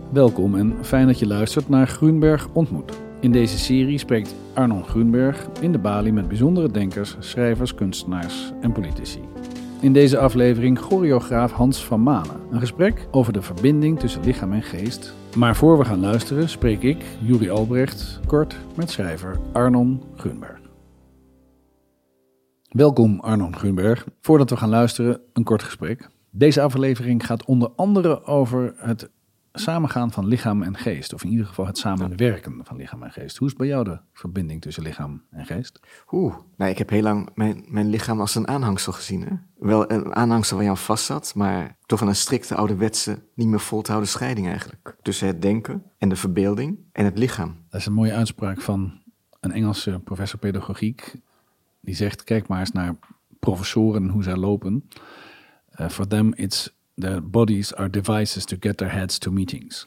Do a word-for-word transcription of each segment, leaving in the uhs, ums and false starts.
Welkom en fijn dat je luistert naar Groenberg ontmoet. In deze serie spreekt Arnon Groenberg in de balie met bijzondere denkers, schrijvers, kunstenaars en politici. In deze aflevering choreograaf Hans van Manen. Een gesprek over de verbinding tussen lichaam en geest. Maar voor we gaan luisteren spreek ik, Juri Albrecht, kort met schrijver Arnon Groenberg. Welkom Arnon Groenberg. Voordat we gaan luisteren, een kort gesprek. Deze aflevering gaat onder andere over het samengaan van lichaam en geest. Of in ieder geval het samenwerken van lichaam en geest. Hoe is bij jou de verbinding tussen lichaam en geest? Oeh, nou, ik heb heel lang mijn, mijn lichaam als een aanhangsel gezien. Hè? Wel een aanhangsel waar je aan vast zat, maar toch van een strikte ouderwetse, niet meer vol te houden scheiding eigenlijk. Tussen het denken en de verbeelding en het lichaam. Dat is een mooie uitspraak van een Engelse professor pedagogiek. Die zegt, kijk maar eens naar professoren hoe zij lopen. Uh, for them it's the bodies are devices to get their heads to meetings.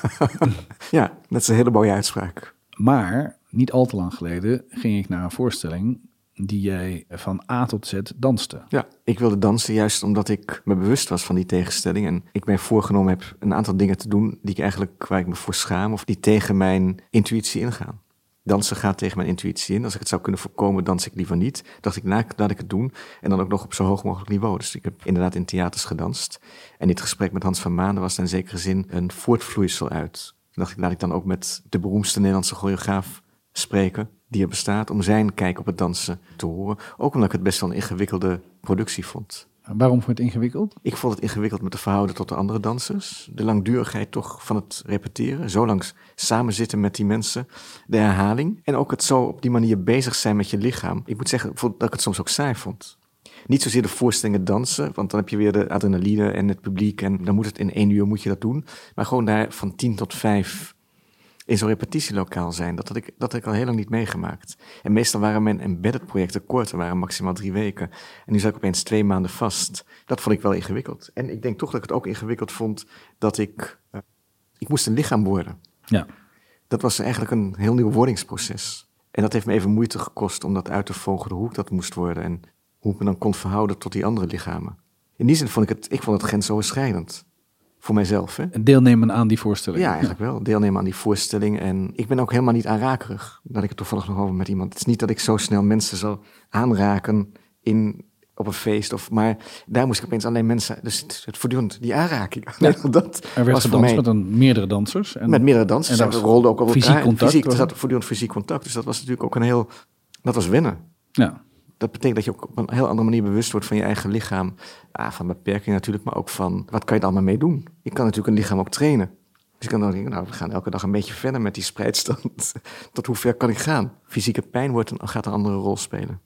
Ja, dat is een hele mooie uitspraak. Maar niet al te lang geleden ging ik naar een voorstelling die jij van A tot Z danste. Ja, ik wilde dansen juist omdat ik me bewust was van die tegenstelling. En ik mij voorgenomen heb een aantal dingen te doen die ik eigenlijk, waar ik me voor schaam of die tegen mijn intuïtie ingaan. Dansen gaat tegen mijn intuïtie in. Als ik het zou kunnen voorkomen, dans ik liever niet. Dacht ik, nou, laat ik het doen. En dan ook nog op zo hoog mogelijk niveau. Dus ik heb inderdaad in theaters gedanst. En dit gesprek met Hans van Manen was in zekere zin een voortvloeisel uit. Toen dacht ik, laat ik dan ook met de beroemdste Nederlandse choreograaf spreken die er bestaat, om zijn kijk op het dansen te horen. Ook omdat ik het best wel een ingewikkelde productie vond. Waarom vond je het ingewikkeld? Ik vond het ingewikkeld met de verhouding tot de andere dansers. De langdurigheid toch van het repeteren. Zo lang samen zitten met die mensen. De herhaling. En ook het zo op die manier bezig zijn met je lichaam. Ik moet zeggen dat ik het soms ook saai vond. Niet zozeer de voorstellingen dansen, want dan heb je weer de adrenaline en het publiek. En dan moet het in één uur moet je dat doen. Maar gewoon daar van tien tot vijf in zo'n repetitielokaal zijn. Dat had ik, dat had ik al heel lang niet meegemaakt. En meestal waren mijn embedded projecten kort. Er waren maximaal drie weken. En nu zat ik opeens twee maanden vast. Dat vond ik wel ingewikkeld. En ik denk toch dat ik het ook ingewikkeld vond dat ik... Uh, ik moest een lichaam worden. Ja. Dat was eigenlijk een heel nieuw wordingsproces. En dat heeft me even moeite gekost om dat uit te vogelen hoe ik dat moest worden. En hoe ik me dan kon verhouden tot die andere lichamen. In die zin vond ik het, ik vond het grensoverschrijdend. Voor mijzelf, hè? Deelnemen aan die voorstelling. Ja, eigenlijk wel. Deelnemen aan die voorstelling. En ik ben ook helemaal niet aanrakerig. Dat ik het toevallig nog over met iemand. Het is niet dat ik zo snel mensen zal aanraken in, op een feest. Of, maar daar moest ik opeens alleen mensen... Dus het, het voortdurend die aanraking. Ja. Dat er werd was gedanst met een, meerdere dansers. En, met meerdere dansers. En we rolden ook op elkaar. Fysiek contact. Fysiek, er zat voortdurend fysiek contact. Dus dat was natuurlijk ook een heel... Dat was wennen. Ja. Dat betekent dat je ook op een heel andere manier bewust wordt van je eigen lichaam. Ah, van beperkingen natuurlijk, maar ook van wat kan je er allemaal mee doen? Je kan natuurlijk een lichaam ook trainen. Dus je kan dan denken, nou, we gaan elke dag een beetje verder met die spreidstand. Tot hoe ver kan ik gaan? Fysieke pijn wordt een, gaat een andere rol spelen.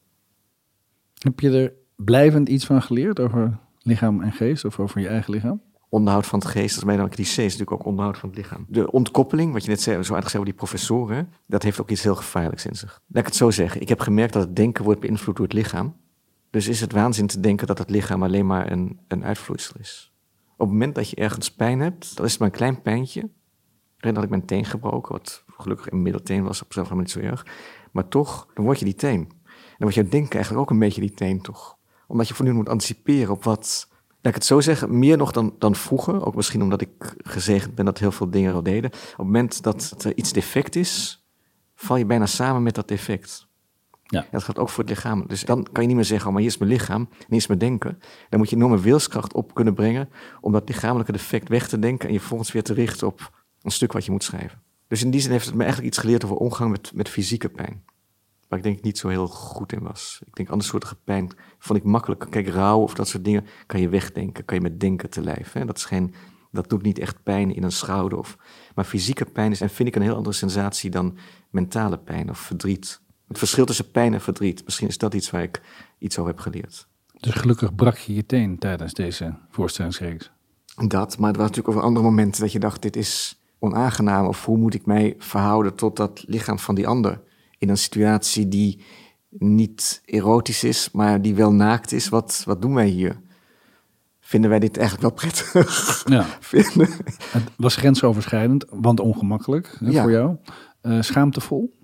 Heb je er blijvend iets van geleerd over lichaam en geest of over je eigen lichaam? Onderhoud van het geest, dat is bijna een cliché, is natuurlijk ook onderhoud van het lichaam. De ontkoppeling, wat je net zei, zo aardig zei over die professoren, dat heeft ook iets heel gevaarlijks in zich. Laat ik het zo zeggen, ik heb gemerkt dat het denken wordt beïnvloed door het lichaam. Dus is het waanzin te denken dat het lichaam alleen maar een, een uitvloeisel is. Op het moment dat je ergens pijn hebt, dan is het maar een klein pijntje. En had ik mijn teen gebroken, wat gelukkig een middelteen was, op zichzelf niet zo erg. Maar toch, dan word je die teen. En dan wordt je denken eigenlijk ook een beetje die teen toch. Omdat je voortdurend moet anticiperen op wat... Laat ik het zo zeggen, meer nog dan, dan vroeger. Ook misschien omdat ik gezegend ben dat heel veel dingen al deden. Op het moment dat er iets defect is, val je bijna samen met dat defect. Ja. En dat gaat ook voor het lichaam. Dus dan kan je niet meer zeggen, oh, maar hier is mijn lichaam, en hier is mijn denken. Dan moet je enorme wilskracht op kunnen brengen om dat lichamelijke defect weg te denken en je volgens weer te richten op een stuk wat je moet schrijven. Dus in die zin heeft het me eigenlijk iets geleerd over omgang met, met fysieke pijn. Waar ik denk ik niet zo heel goed in was. Ik denk andere soorten pijn vond ik makkelijk. Kijk, rouw of dat soort dingen kan je wegdenken. Kan je met denken te lijf. Hè? Dat, is geen, dat doet niet echt pijn in een schouder. Of, maar fysieke pijn is, en vind ik een heel andere sensatie dan mentale pijn of verdriet. Het verschil tussen pijn en verdriet. Misschien is dat iets waar ik iets over heb geleerd. Dus gelukkig brak je je teen tijdens deze voorstellingsreeks. Dat, maar er was natuurlijk over andere momenten dat je dacht, dit is onaangenaam. Of hoe moet ik mij verhouden tot dat lichaam van die ander? In een situatie die niet erotisch is, maar die wel naakt is. Wat, wat doen wij hier? Vinden wij dit eigenlijk wel prettig? Ja. Vinden... Het was grensoverschrijdend, want ongemakkelijk hè, ja. voor jou. Uh, schaamtevol?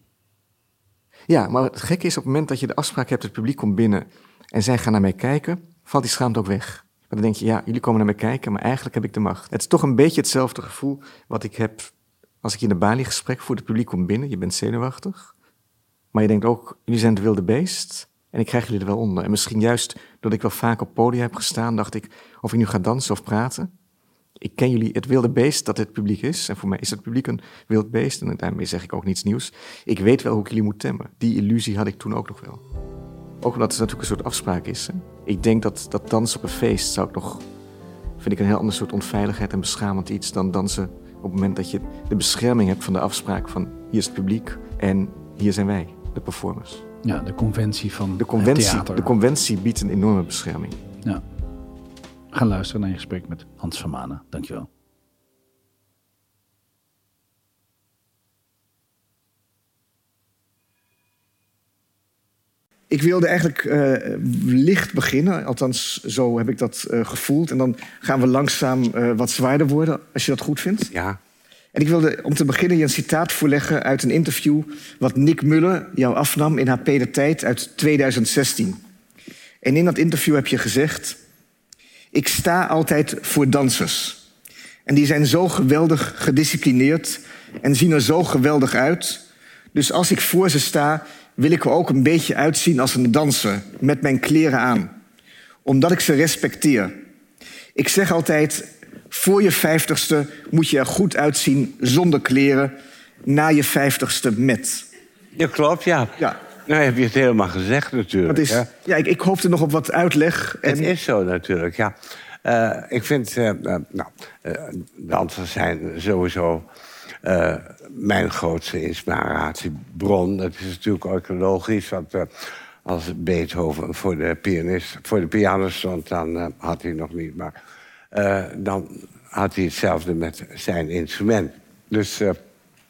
Ja, maar het gekke is op het moment dat je de afspraak hebt, het publiek komt binnen en zij gaan naar mij kijken, valt die schaamte ook weg. dan denk je, ja, jullie komen naar me kijken, maar eigenlijk heb ik de macht. Het is toch een beetje hetzelfde gevoel wat ik heb als ik in de Bali-gesprek voer. Het publiek komt binnen, je bent zenuwachtig. Maar je denkt ook, jullie zijn het wilde beest en ik krijg jullie er wel onder. En misschien juist doordat ik wel vaak op podia heb gestaan, dacht ik, of ik nu ga dansen of praten. Ik ken jullie, het wilde beest dat het publiek is. En voor mij is het publiek een wild beest. En daarmee zeg ik ook niets nieuws. Ik weet wel hoe ik jullie moet temmen. Die illusie had ik toen ook nog wel. Ook omdat het natuurlijk een soort afspraak is. Hè? Ik denk dat, dat dansen op een feest zou ik nog... vind ik een heel ander soort onveiligheid en beschamend iets dan dansen op het moment dat je de bescherming hebt van de afspraak van hier is het publiek en hier zijn wij, de performers. Ja, de conventie van de conventie, het theater. De conventie biedt een enorme bescherming. Ja. We gaan luisteren naar je gesprek met Hans Vermanen. Dankjewel. Ik wilde eigenlijk uh, licht beginnen, althans zo heb ik dat uh, gevoeld. En dan gaan we langzaam uh, wat zwaarder worden, als je dat goed vindt. Ja. En ik wilde om te beginnen je een citaat voorleggen uit een interview wat Nick Muller jou afnam in H P De Tijd uit tweeduizend zestien. En in dat interview heb je gezegd: ik sta altijd voor dansers. En die zijn zo geweldig gedisciplineerd en zien er zo geweldig uit. Dus als ik voor ze sta, wil ik er ook een beetje uitzien als een danser, met mijn kleren aan. Omdat ik ze respecteer. Ik zeg altijd, voor je vijftigste moet je er goed uitzien zonder kleren, na je vijftigste met. Ja, klopt, ja. Ja. Nou heb je het helemaal gezegd natuurlijk. Dat is, ja. ja, ik, ik hoopte nog op wat uitleg. En... Het is zo natuurlijk, ja. Uh, ik vind, uh, uh, nou, uh, dansers zijn sowieso uh, mijn grootste inspiratiebron. Dat is natuurlijk ook logisch, want uh, als Beethoven voor de pianist, voor de piano stond, dan uh, had hij nog niet, maar uh, dan had hij hetzelfde met zijn instrument. Dus uh,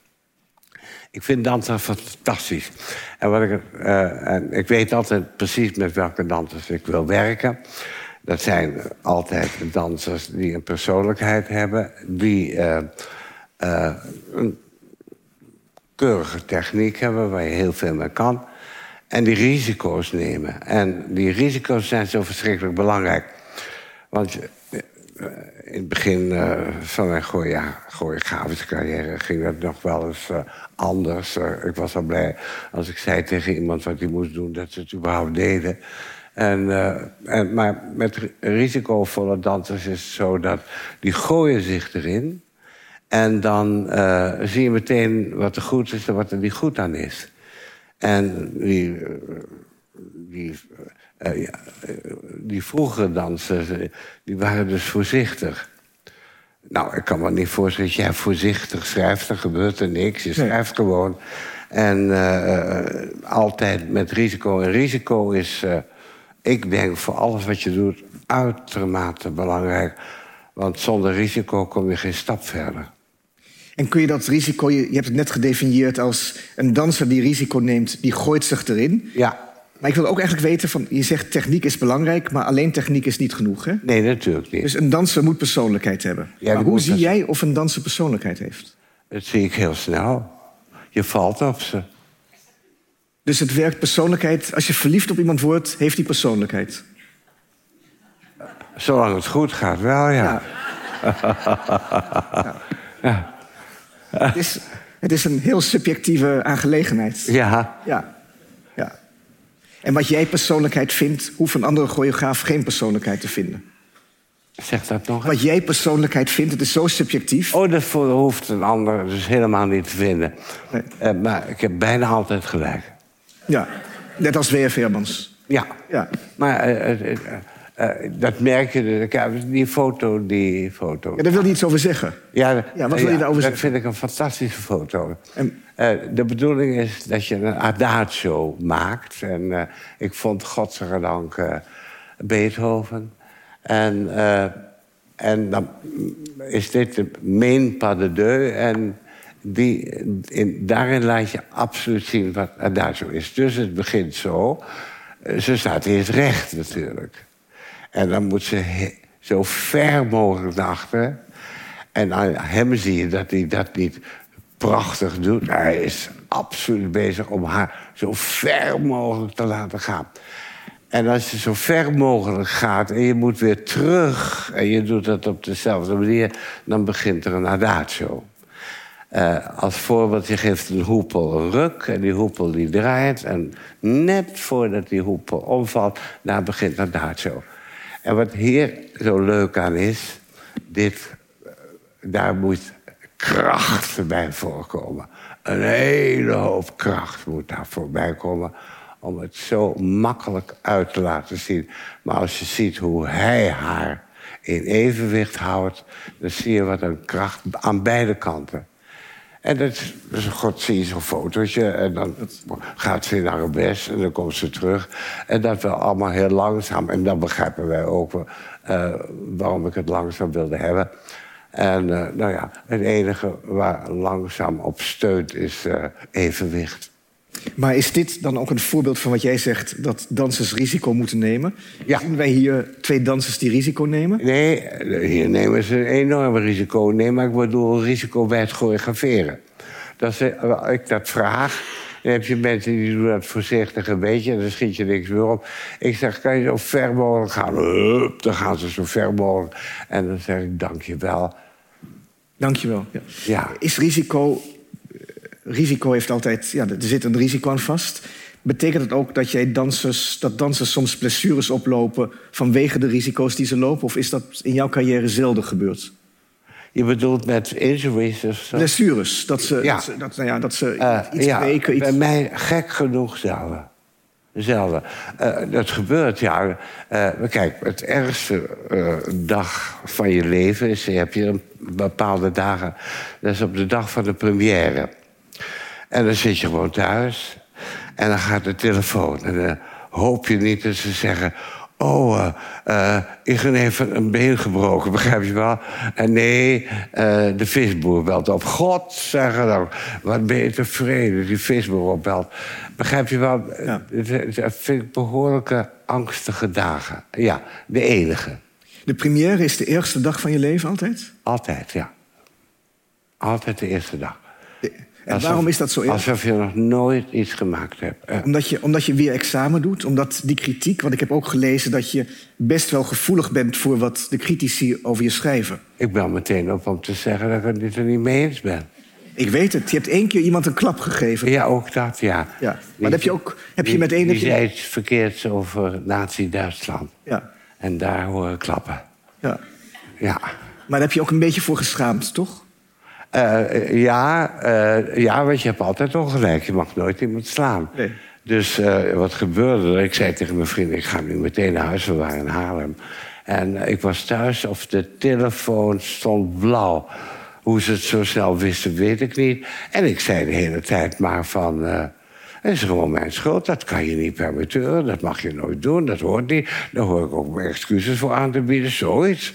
ik vind dansen fantastisch. En, wat ik, uh, en ik weet altijd precies met welke dansers ik wil werken. Dat zijn altijd dansers die een persoonlijkheid hebben, die uh, uh, een keurige techniek hebben waar je heel veel mee kan. En die risico's nemen. En die risico's zijn zo verschrikkelijk belangrijk. Want uh, in het begin uh, van mijn choreografische carrière ging dat nog wel eens uh, anders. Uh, ik was al blij als ik zei tegen iemand wat hij moest doen, dat ze het überhaupt deden. En, uh, en, maar met risicovolle dansers is het zo dat die gooien zich erin. En dan uh, zie je meteen wat er goed is en wat er niet goed aan is. En die, uh, die, uh, ja, die vroegere dansers, die waren dus voorzichtig. Nou, ik kan me niet voorstellen dat jij voorzichtig schrijft, dan gebeurt er niks. Je schrijft nee. gewoon. En uh, altijd met risico. En risico is... Uh, Ik denk voor alles wat je doet uitermate belangrijk. Want zonder risico kom je geen stap verder. En kun je dat risico, je, je hebt het net gedefinieerd als een danser die risico neemt, die gooit zich erin. Ja. Maar ik wil ook eigenlijk weten, van, je zegt techniek is belangrijk, maar alleen techniek is niet genoeg, hè? Nee, natuurlijk niet. Dus een danser moet persoonlijkheid hebben. Ja, maar hoe zie dat... jij of een danser persoonlijkheid heeft? Dat zie ik heel snel. Je valt op ze. Dus het werkt persoonlijkheid. Als je verliefd op iemand wordt, heeft die persoonlijkheid. Zolang het goed gaat, wel, ja. ja. ja. ja. Het, is, het is een heel subjectieve aangelegenheid. Ja. ja. ja. En wat jij persoonlijkheid vindt, hoeft een andere choreograaf geen persoonlijkheid te vinden. Zeg dat nog eens. Wat jij persoonlijkheid vindt, het is zo subjectief. Oh, dat hoeft een ander dus helemaal niet te vinden. Nee. Uh, maar ik heb bijna altijd gelijk. Ja, net als W F Hermans. Ja, ja. maar uh, uh, uh, uh, dat merk je. Dus, die foto, die foto. Ja, daar wil je iets over zeggen. Ja, ja wat wil je ja, daarover dat zeggen? vind ik een fantastische foto. En... Uh, de bedoeling is dat je een adagio maakt. En uh, ik vond, godzijdank, uh, Beethoven. En, uh, en dan is dit de main pas de deux. En die, in, daarin laat je absoluut zien wat adagio is. Dus het begint zo. Ze staat eerst recht natuurlijk. En dan moet ze he, zo ver mogelijk naar achteren. En aan hem zie je dat hij dat niet prachtig doet. Hij is absoluut bezig om haar zo ver mogelijk te laten gaan. En als je zo ver mogelijk gaat en je moet weer terug... en je doet dat op dezelfde manier, dan begint er een adagio. Uh, als voorbeeld, je geeft een hoepel een ruk en die hoepel die draait... en net voordat die hoepel omvalt, daar begint adagio. En wat hier zo leuk aan is, dit, daar moet kracht bij voorkomen. Een hele hoop kracht moet daar voorbij komen... om het zo makkelijk uit te laten zien. Maar als je ziet hoe hij haar in evenwicht houdt... dan zie je wat een kracht aan beide kanten. En dat, dus god zie je zo'n fotootje en dan gaat ze naar haar best... en dan komt ze terug. En dat wel allemaal heel langzaam. En dan begrijpen wij ook uh, waarom ik het langzaam wilde hebben... En uh, nou ja, het enige waar langzaam op steunt is uh, evenwicht. Maar is dit dan ook een voorbeeld van wat jij zegt... dat dansers risico moeten nemen? Ja. Zien wij hier twee dansers die risico nemen? Nee, hier nemen ze een enorm risico. Nee, maar ik bedoel risico bij het choreograferen. Dat is, als ik dat vraag... dan heb je mensen die doen dat voorzichtig een beetje... en dan schiet je niks meer op. Ik zeg, kan je zo ver mogelijk gaan? Hup, dan gaan ze zo ver mogelijk. En dan zeg ik, dank je wel. Dank je wel. Ja. Ja. Is risico... Risico heeft altijd... Ja, er zit een risico aan vast. Betekent het ook dat jij dansers... dat dansers soms blessures oplopen... vanwege de risico's die ze lopen? Of is dat in jouw carrière zelden gebeurd? Je bedoelt met injuries of zo? Blessures. Dat ze, ja. dat ze, dat, nou ja, dat ze uh, iets ja, breken. Iets... Bij mij gek genoeg zelden. Zelden. Uh, dat gebeurt, ja. Uh, kijk, het ergste uh, dag van je leven is... je hebt je een bepaalde dagen... dat is op de dag van de première. En dan zit je gewoon thuis... en dan gaat de telefoon. En dan hoop je niet dat ze zeggen... oh, uh, uh, Igen heeft een been gebroken, begrijp je wel? En nee, uh, de visboer belt op. God, zeggen dan, wat ben je tevreden, die visboer opbelt. Begrijp je wel? Ja. Dat vind ik behoorlijke angstige dagen. Ja, de enige. De première is de eerste dag van je leven altijd? Altijd, ja. Altijd de eerste dag. De... En alsof, waarom is dat zo erg? Alsof je nog nooit iets gemaakt hebt. Uh. Omdat je, omdat je weer examen doet? Omdat die kritiek... Want ik heb ook gelezen dat je best wel gevoelig bent... voor wat de critici over je schrijven. Ik bel meteen op om te zeggen dat ik het er niet mee eens ben. Ik weet het. Je hebt één keer iemand een klap gegeven. Ja, ook dat, ja. ja. Maar die, heb je ook... Heb je met één... Die, die zei iets verkeerds over Nazi-Duitsland. Ja. En daar horen klappen. Ja. Ja. Maar daar heb je ook een beetje voor geschaamd, toch? Uh, ja, uh, ja, want je hebt altijd ongelijk. Je mag nooit iemand slaan. Nee. Dus uh, wat gebeurde er? Ik zei tegen mijn vriend, ik ga nu meteen naar huis. We waren in Haarlem. En uh, ik was thuis of de telefoon stond blauw. Hoe ze het zo snel wisten, weet ik niet. En ik zei de hele tijd maar van... Uh, het is gewoon mijn schuld, dat kan je niet permitteren. Dat mag je nooit doen, dat hoort niet. Daar hoor ik ook mijn excuses voor aan te bieden, zoiets.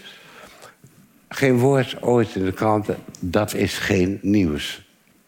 Geen woord ooit in de kranten, dat is geen nieuws.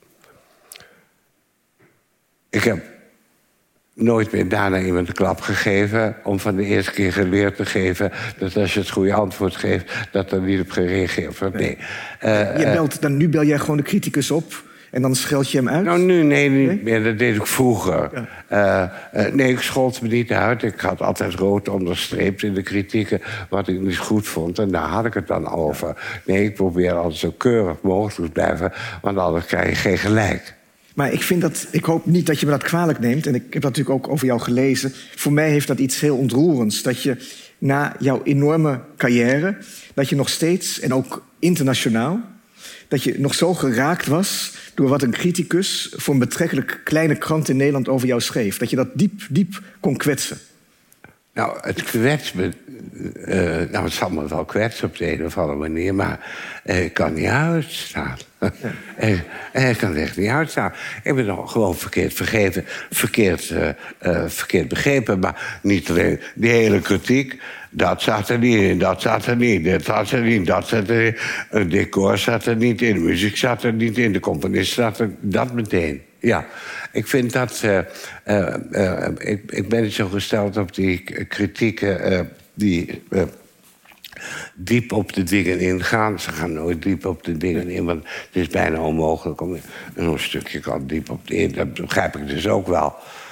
Ik heb nooit meer daarna iemand een klap gegeven... om van de eerste keer geleerd te geven... dat als je het goede antwoord geeft, dat er niet op gereageerd wordt. Nee. Uh, je belt, dan, nu bel jij gewoon de criticus op... en dan scheld je hem uit? Nou, nu nee, niet meer. Dat deed ik vroeger. Ja. Uh, uh, nee, ik schold me niet uit. Ik had altijd rood onderstreept in de kritieken... wat ik niet goed vond. En daar had ik het dan over. Nee, ik probeer altijd zo keurig mogelijk te blijven... want anders krijg je geen gelijk. Maar ik vind dat, ik hoop niet dat je me dat kwalijk neemt. En ik heb dat natuurlijk ook over jou gelezen. Voor mij heeft dat iets heel ontroerends. Dat je na jouw enorme carrière... dat je nog steeds, en ook internationaal... dat je nog zo geraakt was door wat een criticus... voor een betrekkelijk kleine krant in Nederland over jou schreef. Dat je dat diep, diep kon kwetsen. Nou, het kwetst me... Uh, nou, het zal me wel kwetsen op de een of andere manier... maar uh, ik kan niet uitstaan. Ja. ik, ik kan er echt niet uitstaan. Ik ben nog gewoon verkeerd vergeven, verkeerd, uh, uh, verkeerd begrepen... maar niet alleen die hele kritiek... Dat zat er niet in, dat zat er niet, dit zat er niet, dat zat er niet. Het decor zat er niet in, de muziek zat er niet in, de componist zat er... Dat meteen, ja. Ik vind dat... Uh, uh, uh, ik, ik ben niet zo gesteld op die kritieken uh, die... Uh, diep op de dingen ingaan. Ze gaan nooit diep op de dingen in, want het is bijna onmogelijk om... een stukje kan diep op de in, dat begrijp ik dus ook wel...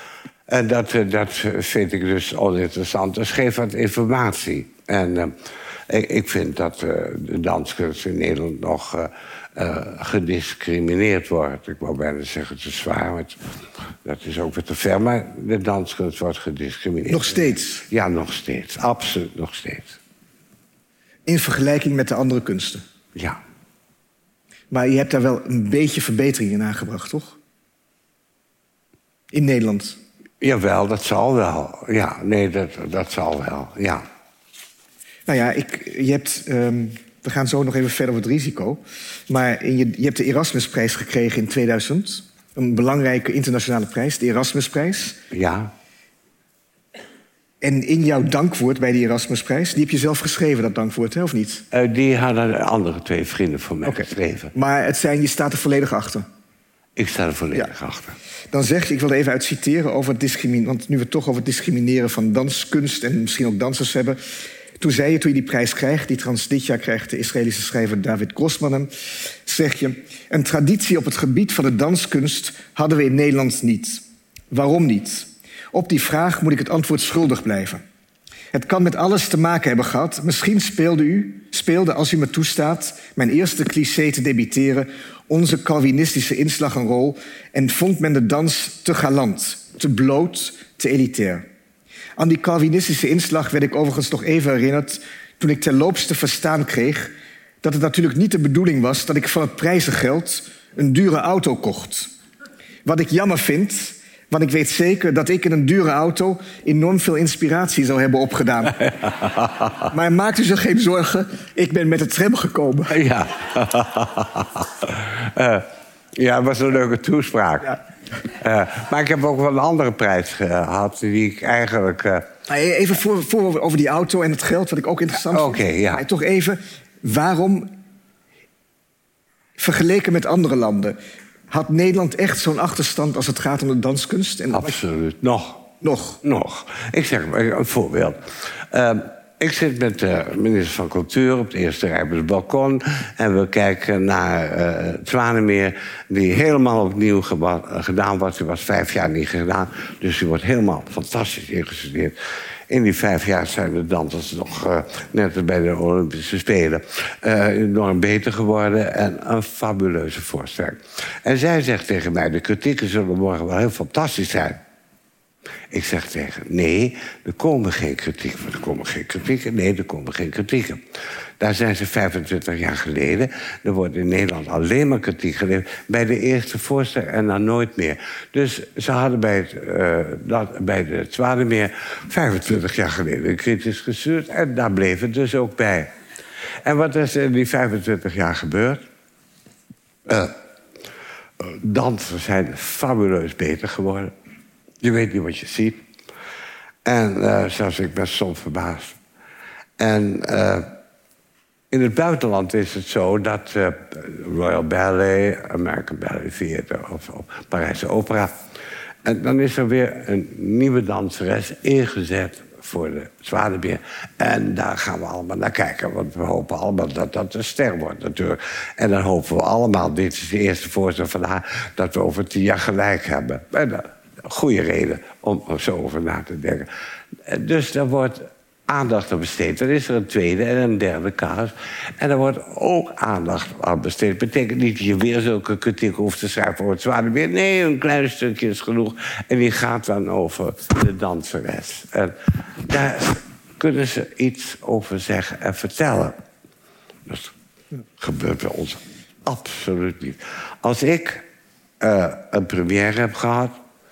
En dat, dat vind ik dus oninteressant. Dus geef wat informatie. En uh, ik, ik vind dat uh, de danskunst in Nederland nog uh, uh, gediscrimineerd wordt. Ik wou bijna zeggen te zwaar, maar het, dat is ook weer te ver. Maar de danskunst wordt gediscrimineerd. Nog steeds? Ja, nog steeds. Absoluut nog steeds. In vergelijking met de andere kunsten? Ja. Maar je hebt daar wel een beetje verbetering in aangebracht, toch? In Nederland? Jawel, dat zal wel. Ja, nee, dat, dat zal wel, ja. Nou ja, ik, je hebt, um, we gaan zo nog even verder over het risico. Maar in je, je hebt de Erasmusprijs gekregen in tweeduizend. Een belangrijke internationale prijs, de Erasmusprijs. Ja. En in jouw dankwoord bij de Erasmusprijs, die heb je zelf geschreven, dat dankwoord, hè, of niet? Uh, die hadden de andere twee vrienden voor mij okay. geschreven. Maar het zijn, je staat er volledig achter? Ik sta er volledig ja. achter. Dan zeg je, ik wil er even uit citeren over het discrimineren, want nu we het toch over het discrimineren van danskunst en misschien ook dansers hebben. Toen zei je, toen je die prijs krijgt, die trouwens dit jaar krijgt de Israëlische schrijver David Grossman hem, zeg je, een traditie op het gebied van de danskunst hadden we in Nederland niet. Waarom niet? Op die vraag moet ik het antwoord schuldig blijven. Het kan met alles te maken hebben gehad. Misschien speelde u, speelde, als u me toestaat, mijn eerste cliché te debiteren, onze Calvinistische inslag een rol en vond men de dans te galant, te bloot, te elitair. Aan die Calvinistische inslag werd ik overigens nog even herinnerd toen ik terloops te verstaan kreeg dat het natuurlijk niet de bedoeling was dat ik van het prijzengeld een dure auto kocht. Wat ik jammer vind, want ik weet zeker dat ik in een dure auto enorm veel inspiratie zou hebben opgedaan. Maar maakt u zich geen zorgen, ik ben met de tram gekomen. Ja, uh, ja het was een leuke toespraak. Ja. Uh, maar ik heb ook wel een andere prijs gehad die ik eigenlijk... Uh... Even voor, voor over die auto en het geld, wat ik ook interessant vind. Oké, okay, ja. Maar toch even, waarom, vergeleken met andere landen, had Nederland echt zo'n achterstand als het gaat om de danskunst? En absoluut, nog. Nog? Nog. Ik zeg maar een voorbeeld. Uh, ik zit met de minister van Cultuur op het eerste rij op het balkon en we kijken naar uh, het Zwanemeer, die helemaal opnieuw gedaan wordt. Die was vijf jaar niet gedaan, dus die wordt helemaal fantastisch ingestudeerd. In die vijf jaar zijn de dansers nog, uh, net als bij de Olympische Spelen, uh, enorm beter geworden en een fabuleuze voorstelling. En zij zegt tegen mij, de kritieken zullen morgen wel heel fantastisch zijn. Ik zeg tegen, nee, er komen geen kritieken. Er komen geen kritieken. Nee, er komen geen kritieken. Daar zijn ze vijfentwintig jaar geleden. Er wordt in Nederland alleen maar kritiek geleverd bij de eerste voorstelling en dan nooit meer. Dus ze hadden bij het, uh, dat, bij de Zwanemeer vijfentwintig jaar geleden kritisch gestuurd en daar bleef het dus ook bij. En wat is er in die vijfentwintig jaar gebeurd? Uh, dansers zijn fabuleus beter geworden. Je weet niet wat je ziet. En uh, zelfs ik ben soms verbaasd. En uh, in het buitenland is het zo dat uh, Royal Ballet, American Ballet Theatre of, of Parijse Opera, en dan is er weer een nieuwe danseres ingezet voor de Zwanemeer. En daar gaan we allemaal naar kijken. Want we hopen allemaal dat dat een ster wordt natuurlijk. En dan hopen we allemaal, dit is de eerste voorstel van haar, dat we over tien jaar gelijk hebben. En, uh, goede reden om er zo over na te denken. Dus er wordt aandacht aan besteed. Dan is er een tweede en een derde casus. En er wordt ook aandacht aan besteed. Dat betekent niet dat je weer zulke kritiek hoeft te schrijven voor het Zwanemeer. Nee, een klein stukje is genoeg. En die gaat dan over de danseres. En daar kunnen ze iets over zeggen en vertellen. Dat gebeurt bij ons absoluut niet. Als ik uh, een première heb gehad,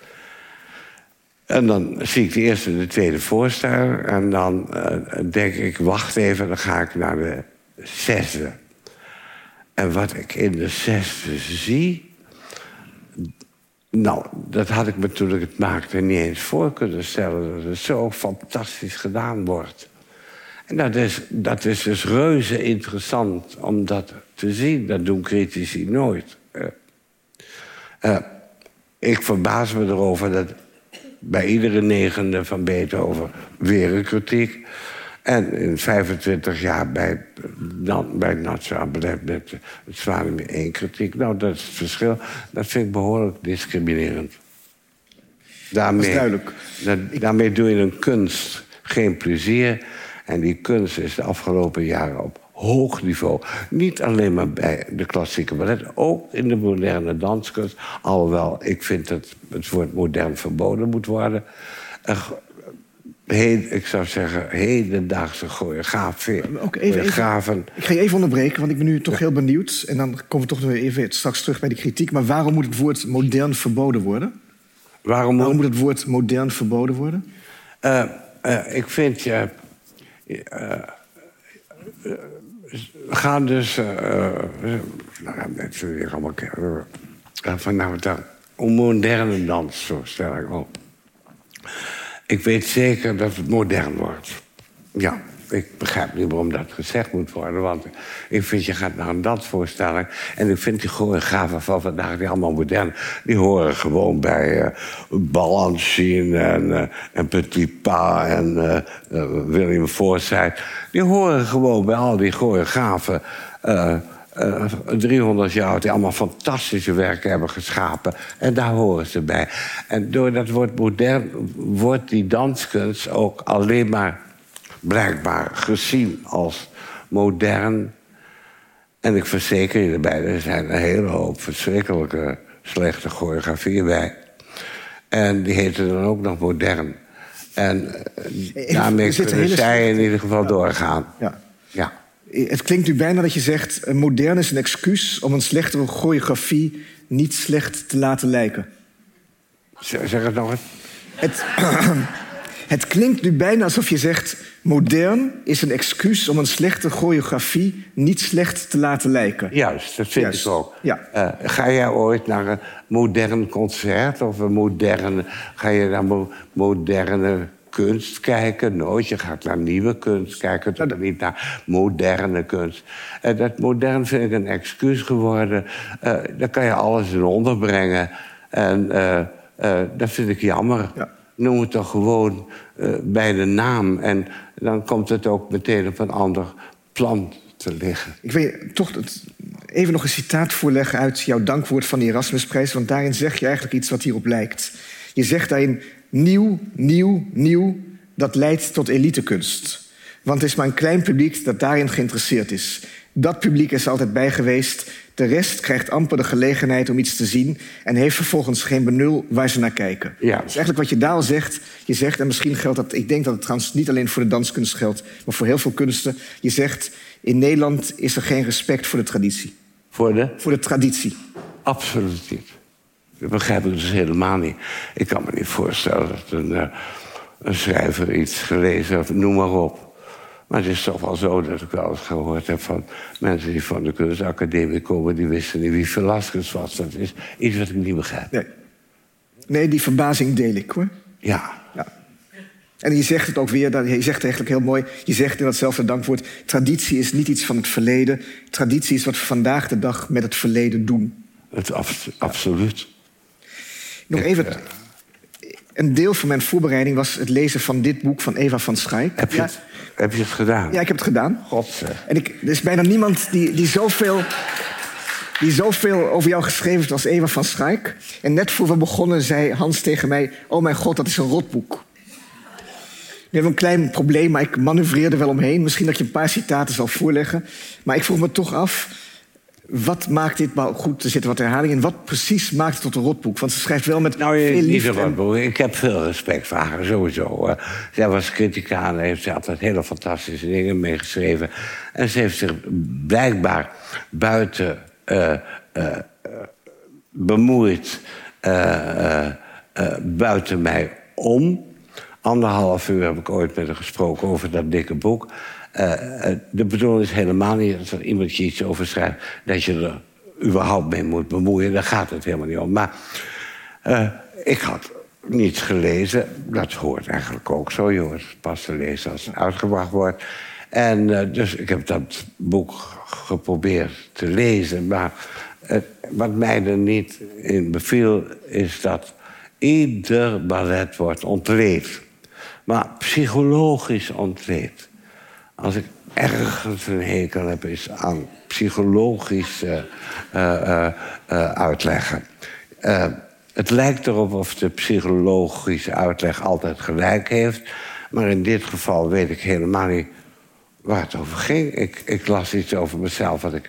en dan zie ik de eerste en de tweede voorstelling. En dan uh, denk ik, wacht even, dan ga ik naar de zesde. En wat ik in de zesde zie, nou, dat had ik me toen ik het maakte niet eens voor kunnen stellen, dat het zo fantastisch gedaan wordt. En dat is, dat is dus reuze interessant om dat te zien. Dat doen critici nooit. Uh, uh, ik verbaas me erover dat bij iedere negende van Beethoven weer een kritiek. En in vijfentwintig jaar bij, dan, bij het Nationaal Ballet met het Zwanemeer één kritiek. Nou, dat is het verschil. Dat vind ik behoorlijk discriminerend. Daarmee, dat is duidelijk. Da daarmee doe je een kunst geen plezier. En die kunst is de afgelopen jaren op hoog niveau. Niet alleen maar bij de klassieke ballet, ook in de moderne danskunst. Alhoewel, ik vind dat het woord modern verboden moet worden. Uh, Heden, ik zou zeggen, hedendaagse choreografie. Ook even, even, ik ga je even onderbreken, want ik ben nu toch heel benieuwd. En dan komen we toch nog even straks terug bij de kritiek. Maar waarom moet het woord modern verboden worden? Waarom, waarom moet het woord modern verboden worden? Uh, uh, ik vind... Uh, uh, uh, we gaan dus... Uh, uh, nou, net zo weer allemaal... Uh, van nou, een moderne dans, zo stel ik op. Ik weet zeker dat het modern wordt. Ja, ik begrijp niet waarom dat gezegd moet worden. Want ik vind, je gaat naar een dansvoorstelling... en ik vind die choreografen van vandaag, die allemaal modern... die horen gewoon bij uh, Balanchine en, uh, en Petit Pas en uh, uh, William Forsythe. Die horen gewoon bij al die choreografen... Uh, Uh, driehonderd jaar oud, die allemaal fantastische werken hebben geschapen. En daar horen ze bij. En door dat woord modern wordt die danskunst ook alleen maar blijkbaar gezien als modern. En ik verzeker je erbij, er zijn een hele hoop verschrikkelijke slechte choreografieën bij. En die heten dan ook nog modern. En uh, daarmee kunnen zij in ieder geval doorgaan. Ja. Ja. Het klinkt nu bijna dat je zegt... modern is een excuus om een slechtere choreografie... niet slecht te laten lijken. Zeg het nog eens. Het, het klinkt nu bijna alsof je zegt... modern is een excuus om een slechte choreografie... niet slecht te laten lijken. Juist, dat vind Juist. ik ook. Ja. Uh, ga jij ooit naar een modern concert? Of een moderne... Ga je naar mo moderne... kunst kijken, nooit. Je gaat naar nieuwe kunst kijken, toch niet naar moderne kunst. Uh, dat modern vind ik een excuus geworden. Uh, daar kan je alles in onderbrengen. En uh, uh, dat vind ik jammer. Ja. Noem het toch gewoon uh, bij de naam. En dan komt het ook meteen op een ander plan te liggen. Ik wil je toch even nog een citaat voorleggen uit jouw dankwoord van de Erasmusprijs. Want daarin zeg je eigenlijk iets wat hierop lijkt. Je zegt daarin... Nieuw, nieuw, nieuw, dat leidt tot elitekunst. Want het is maar een klein publiek dat daarin geïnteresseerd is. Dat publiek is er altijd bij geweest. De rest krijgt amper de gelegenheid om iets te zien... en heeft vervolgens geen benul waar ze naar kijken. Ja. Dat is eigenlijk wat je daar al zegt. Je zegt, en misschien geldt dat... ik denk dat het trouwens niet alleen voor de danskunst geldt... maar voor heel veel kunsten. Je zegt, in Nederland is er geen respect voor de traditie. Voor de? Voor de traditie. Absoluut niet. Dat begrijp ik dus helemaal niet. Ik kan me niet voorstellen dat een, uh, een schrijver iets gelezen heeft, noem maar op. Maar het is toch wel zo dat ik wel eens gehoord heb van mensen die van de kunstacademie komen... die wisten niet wie Velasquez was. Dat is iets wat ik niet begrijp. Nee, nee die verbazing deel ik, hoor. Ja. ja. En je zegt het ook weer, je zegt eigenlijk heel mooi... je zegt in datzelfde dankwoord... traditie is niet iets van het verleden. Traditie is wat we vandaag de dag met het verleden doen. Het abs absoluut. Nog even, een deel van mijn voorbereiding was het lezen van dit boek van Eva van Schaik. Heb je, ja. het, heb je het gedaan? Ja, ik heb het gedaan. God. En ik, er is bijna niemand die, die, zoveel, die zoveel over jou geschreven heeft als Eva van Schaik. En net voor we begonnen zei Hans tegen mij... oh mijn god, dat is een rotboek. Nu hebben we een klein probleem, maar ik manoeuvreerde wel omheen. Misschien dat je een paar citaten zal voorleggen. Maar ik vroeg me toch af... wat maakt dit nou goed? Er zitten wat herhalingen in. Wat precies maakt het tot een rotboek? Want ze schrijft wel met nou, veel liefde. Niet een rotboek. Ik heb veel respect voor haar, sowieso. Uh, zij was critica en heeft ze altijd hele fantastische dingen meegeschreven. En ze heeft zich blijkbaar buiten uh, uh, uh, bemoeid... Uh, uh, uh, buiten mij om. Anderhalf uur heb ik ooit met haar gesproken over dat dikke boek... Uh, de bedoeling is helemaal niet dat er iemand je iets over schrijft... dat je er überhaupt mee moet bemoeien. Daar gaat het helemaal niet om. Maar uh, ik had niets gelezen. Dat hoort eigenlijk ook zo. Je hoort pas te lezen als het uitgebracht wordt. En uh, dus ik heb dat boek geprobeerd te lezen. Maar uh, wat mij er niet in beviel... is dat ieder ballet wordt ontleed. Maar psychologisch ontleed. Als ik ergens een hekel heb, is aan psychologisch uh, uh, uh, uitleggen. Uh, Het lijkt erop of de psychologische uitleg altijd gelijk heeft. Maar in dit geval weet ik helemaal niet waar het over ging. Ik, ik las iets over mezelf wat ik,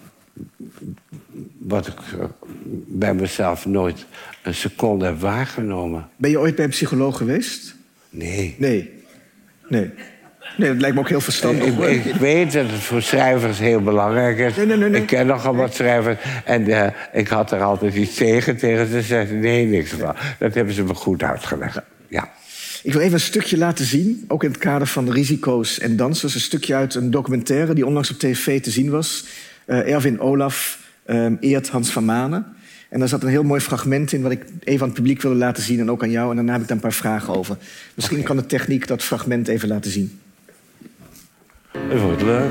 wat ik uh, bij mezelf nooit een seconde heb waargenomen. Ben je ooit bij een psycholoog geweest? Nee. Nee. Nee. Nee, dat lijkt me ook heel verstandig. Ik, hoor. ik weet dat het voor schrijvers heel belangrijk is. Nee, nee, nee, nee. Ik ken nogal wat schrijvers. En uh, ik had er altijd iets tegen. Tegen ze zeiden nee, niks van. Dat hebben ze me goed uitgelegd. Ja. Ik wil even een stukje laten zien, ook in het kader van de risico's en dansers. Een stukje uit een documentaire die onlangs op tv te zien was. Uh, Erwin Olaf um, eert Hans van Manen. En daar zat een heel mooi fragment in wat ik even aan het publiek wilde laten zien en ook aan jou. En daarna heb ik daar een paar vragen over. Misschien okay. kan de techniek dat fragment even laten zien. Het wordt leuk.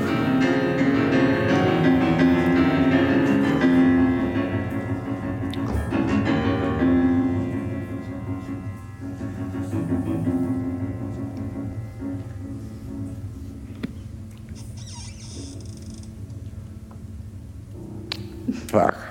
Vaak.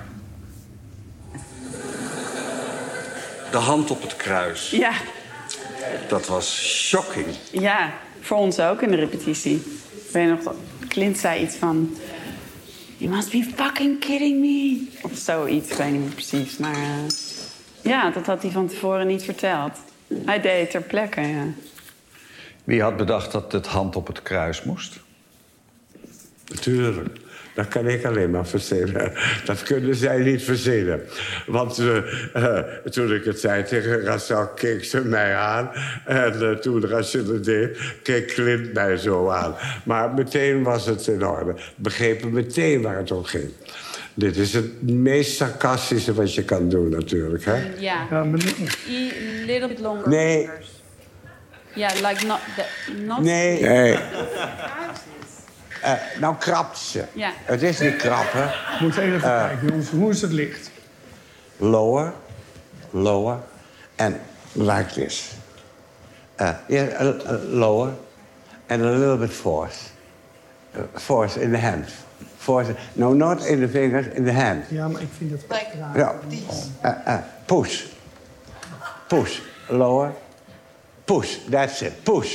De hand op het kruis. Ja. Dat was shocking. Ja, voor ons ook in de repetitie. Ben je nog dat Clint zei iets van... You must be fucking kidding me. Of zoiets, ik weet niet meer precies. Maar uh, ja, dat had hij van tevoren niet verteld. Hij deed het ter plekke, ja. Wie had bedacht dat het hand op het kruis moest? Natuurlijk. Dat kan ik alleen maar verzinnen. Dat kunnen zij niet verzinnen. Want uh, uh, toen ik het zei tegen Rachel, keek ze mij aan. En uh, toen Rachel het deed, keek Clint mij zo aan. Maar meteen was het in orde. Begrepen meteen waar het om ging. Dit is het meest sarcastische wat je kan doen natuurlijk, hè? Ja. Ja, maar... A little bit longer. Nee. Ja, like not... The, not nee. Nee. Uh, nou krabt ze. Ja. Het is niet krap, hè? Moet even uh, kijken, jongens. Hoe is het licht? Lower, lower, and like this. Uh, yeah, uh, uh, lower, and a little bit force. Uh, force in the hand. Force. No, not in the fingers, in the hand. Ja, maar ik vind het like, raar. Ja. Uh, uh, push. Push. Lower. Push. That's it. Push.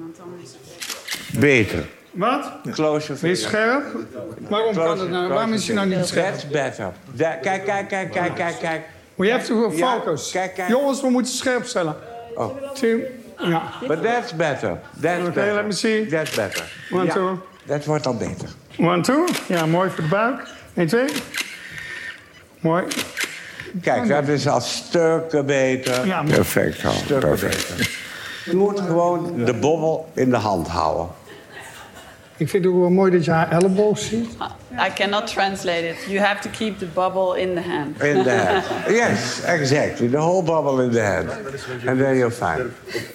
Beter. Wat? Close your Ben je fingers. scherp? Waarom kan het nou? Waarom is je nou niet scherp? That's better. That, kijk, kijk, kijk, kijk, kijk, kijk. We have to focus. Ja, kijk, kijk. Jongens, we moeten scherp stellen. Oh. Tim, ja. But that's better. That's Oké, better. let me see. That's better. One, ja, two. Dat wordt al beter. One, two. Ja, mooi voor de buik. Eén, twee. Mooi. Kijk, dat is al stukken beter. Ja, perfect. Al. Stukken perfect. Beter. Je moet gewoon de bobbel in de hand houden. Ik vind het ook wel mooi dat je haar elleboog ziet. I cannot translate it. You have to keep the bubble in the hand. In the hand. Yes, exactly. The whole bubble in the hand. And then you're fine.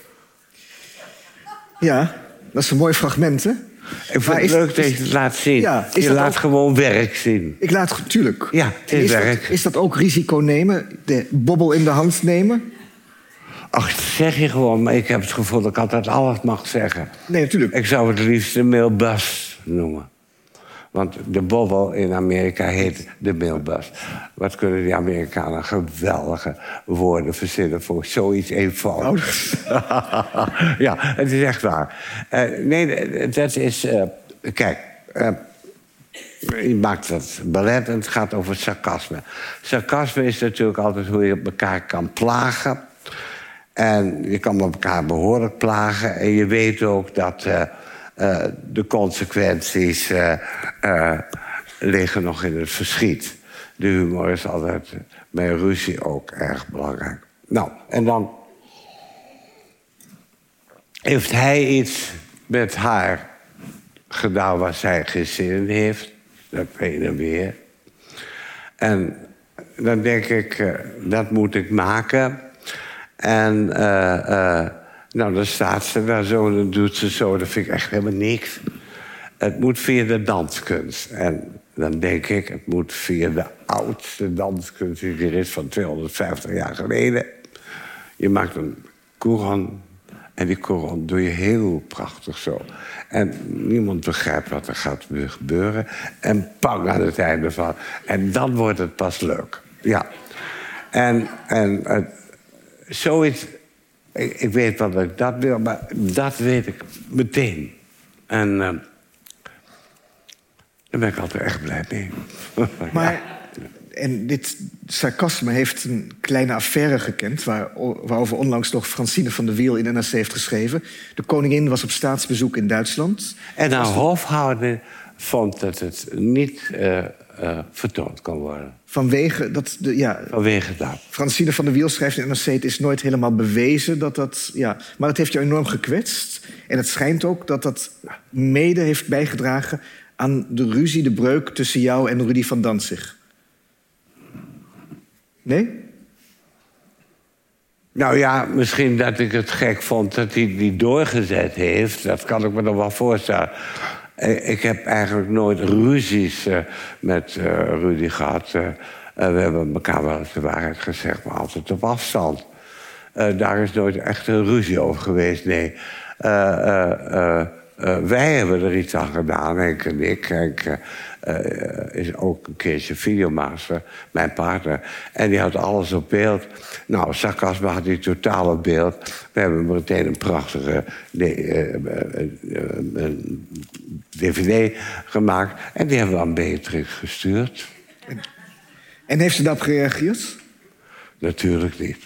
Ja, dat is een mooi fragment, hè? Ik vind het leuk dat je het laat zien. Ja, je laat ook... gewoon werk zien. Ik laat, tuurlijk. Ja, het is, is werk. Dat, is dat ook risico nemen? De bobbel in de hand nemen? Ach, dat zeg je gewoon, maar ik heb het gevoel dat ik altijd alles mag zeggen. Nee, natuurlijk. Ik zou het liefst de mailbus noemen. Want de bobbel in Amerika heet de mailbus. Wat kunnen die Amerikanen geweldige woorden verzinnen voor zoiets eenvoudigs. Oh. Ja, het is echt waar. Uh, nee, dat is... Uh, kijk, uh, je maakt dat ballet en het gaat over sarcasme. Sarcasme is natuurlijk altijd hoe je elkaar kan plagen. En je kan elkaar behoorlijk plagen. En je weet ook dat uh, uh, de consequenties uh, uh, liggen nog in het verschiet. De humor is altijd bij ruzie ook erg belangrijk. Nou, en dan heeft hij iets met haar gedaan waar zij geen zin in heeft. Dat weet je weer. En dan denk ik, uh, dat moet ik maken. En uh, uh, nou, dan staat ze daar zo en dan doet ze zo. Dat vind ik echt helemaal niks. Het moet via de danskunst. En dan denk ik, het moet via de oudste danskunst die er is van tweehonderdvijftig jaar geleden. Je maakt een couron en die couron doe je heel prachtig zo. En niemand begrijpt wat er gaat gebeuren. En pang aan het einde van. En dan wordt het pas leuk. Ja. En, en uh, zoiets... Ik, ik weet wat ik dat wil, maar dat weet ik meteen. En uh, daar ben ik altijd echt blij mee. Maar, ja. En dit sarcasme heeft een kleine affaire gekend... Waar, waarover onlangs nog Francine van der Wiel in N R C heeft geschreven. De koningin was op staatsbezoek in Duitsland. En haar hofhouder vond dat het niet uh, uh, vertoond kon worden. Vanwege dat... De, ja, Vanwege dat. Francine van der Wiel schrijft in N R C... het is nooit helemaal bewezen dat dat... Ja, maar het heeft jou enorm gekwetst. En het schijnt ook dat dat mede heeft bijgedragen... aan de ruzie, de breuk tussen jou en Rudy van Danzig. Nee? Nou ja, misschien dat ik het gek vond dat hij die doorgezet heeft. Dat kan ik me nog wel voorstellen. Ik heb eigenlijk nooit ruzies uh, met uh, Rudy gehad. Uh, uh, we hebben elkaar wel eens de waarheid gezegd, maar altijd op afstand. Uh, daar is nooit echt een ruzie over geweest, nee. Uh, uh, uh, uh, wij hebben er iets aan gedaan, Henk en ik. Henk uh, uh, is ook een keertje videomaster, mijn partner. En die had alles op beeld. Nou, sarcasme had hij totaal op beeld. We hebben meteen een prachtige uh, uh, uh, uh, D V D gemaakt. En die hebben we aan Beatrix gestuurd. En, en heeft ze daarop gereageerd? Natuurlijk niet.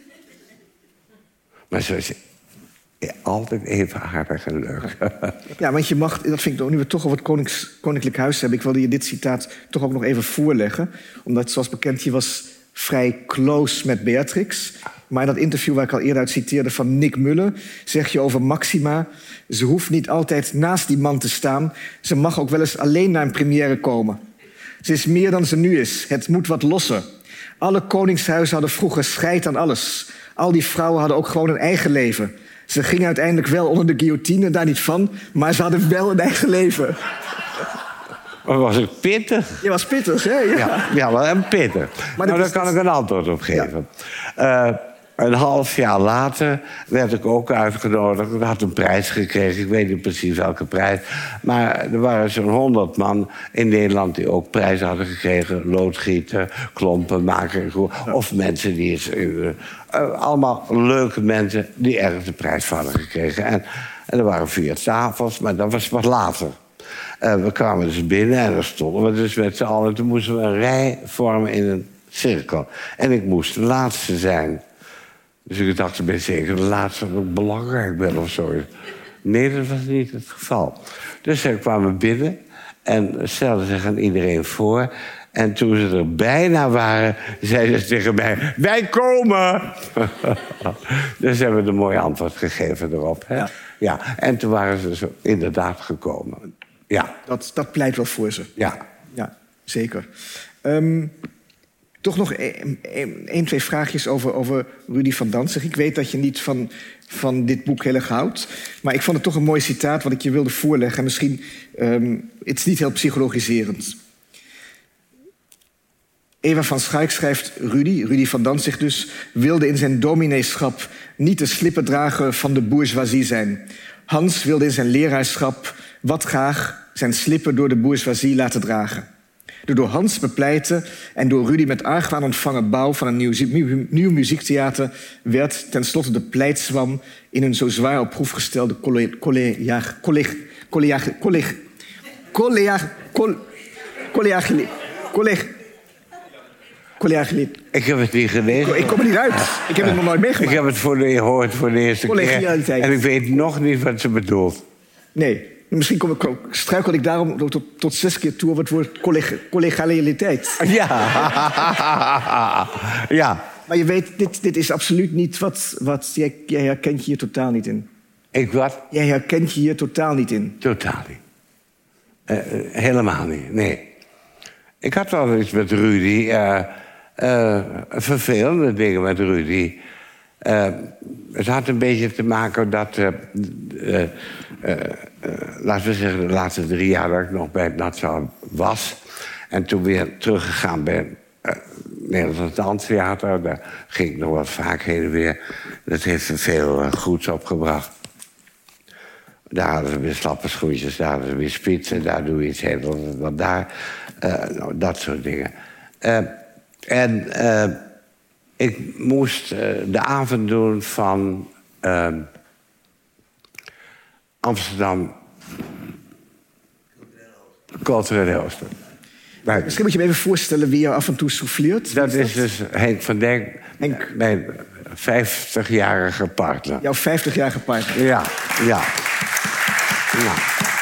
Maar ze is altijd even aardig en leuk. Ja, want je mag, dat vind ik, nu we het toch over het Konings, Koninklijk Huis hebben... ik wilde je dit citaat toch ook nog even voorleggen. Omdat, zoals bekend, je was vrij close met Beatrix. Maar in dat interview waar ik al eerder uit citeerde van Nick Muller... zeg je over Maxima... ze hoeft niet altijd naast die man te staan. Ze mag ook wel eens alleen naar een première komen. Ze is meer dan ze nu is. Het moet wat losser. Alle koningshuizen hadden vroeger scheid aan alles. Al die vrouwen hadden ook gewoon een eigen leven... Ze gingen uiteindelijk wel onder de guillotine, daar niet van... maar ze hadden wel een eigen leven. Maar was ik pittig? Je was pittig, hè? Ja, ja, ja wel een pittig. Maar nou, daar kan ik een antwoord op geven. Ja. Uh, een half jaar later werd ik ook uitgenodigd. Ik had een prijs gekregen, ik weet niet precies welke prijs. Maar er waren zo'n honderd man in Nederland... die ook prijzen hadden gekregen. Loodgieter, klompenmaker. Of mensen die... Het, uh, Uh, allemaal leuke mensen die ergens de prijs van hadden gekregen. En, en er waren vier tafels, maar dat was wat later. Uh, we kwamen dus binnen en daar stonden we dus met z'n allen. Toen moesten we een rij vormen in een cirkel. En ik moest de laatste zijn. Dus ik dacht, ik ben zeker de laatste dat ik belangrijk ben of zo. Nee, dat was niet het geval. Dus ze kwamen binnen en stelden zich aan iedereen voor... En toen ze er bijna waren, zeiden ze tegen mij... Wij komen! Dus hebben we een mooi antwoord gegeven erop. Hè? Ja. Ja, en toen waren ze zo inderdaad gekomen. Ja. Dat, dat pleit wel voor ze. Ja. Ja, zeker. Um, toch nog één, één, twee vraagjes over, over Rudy van Danzig. Ik weet dat je niet van, van dit boek heel erg houdt. Maar ik vond het toch een mooi citaat wat ik je wilde voorleggen. En misschien, um, het is niet heel psychologiserend... Eva van Schaik schrijft Rudy, Rudy van Danzig dus... wilde in zijn domineeschap niet de slippen dragen van de bourgeoisie zijn. Hans wilde in zijn leraarschap wat graag zijn slippen door de bourgeoisie laten dragen. De door Hans bepleite en door Rudy met argwaan ontvangen bouw... van een nieuw, nieuw, nieuw muziektheater werd tenslotte de pleitswam... in een zo zwaar op proef gestelde collega... collega... collega... collega... collega... collega... collega... collega... Ik heb het niet gelezen. Ik kom er niet uit. Ik heb het nog nooit meegemaakt. Ik heb het voor de, gehoord voor de eerste keer. En ik weet nog niet wat ze bedoelt. Nee. Misschien kom ik, struikel ik daarom tot, tot zes keer toe op het woord collega, collegialiteit. Ja. Ja. Maar je weet, dit, dit is absoluut niet wat... wat jij, jij herkent je hier totaal niet in. Ik wat? Jij herkent je hier totaal niet in. Totaal niet. Uh, helemaal niet, nee. Ik had wel iets met Rudy... Uh, Uh, vervelende dingen met Rudy. Uh, het had een beetje te maken dat... Uh, uh, uh, uh, laten we zeggen, de laatste drie jaar dat ik nog bij het Nationaal was... en toen weer teruggegaan ben... Uh, Nederlands Danstheater, daar ging ik nog wat vaak heen en weer. Dat heeft er veel uh, goeds opgebracht. Daar hadden ze weer slappe schoentjes, daar hadden ze weer spitsen... daar doe je iets heel wat daar. Uh, nou, dat soort dingen. Uh, En uh, ik moest uh, de avond doen van uh, Amsterdam Culturele Oosten. Misschien moet je me even voorstellen wie jou af en toe souffleert. Dat is dus Henk van Dijk, Henk. mijn vijftigjarige partner. Jouw vijftigjarige partner? Ja, ja. ja.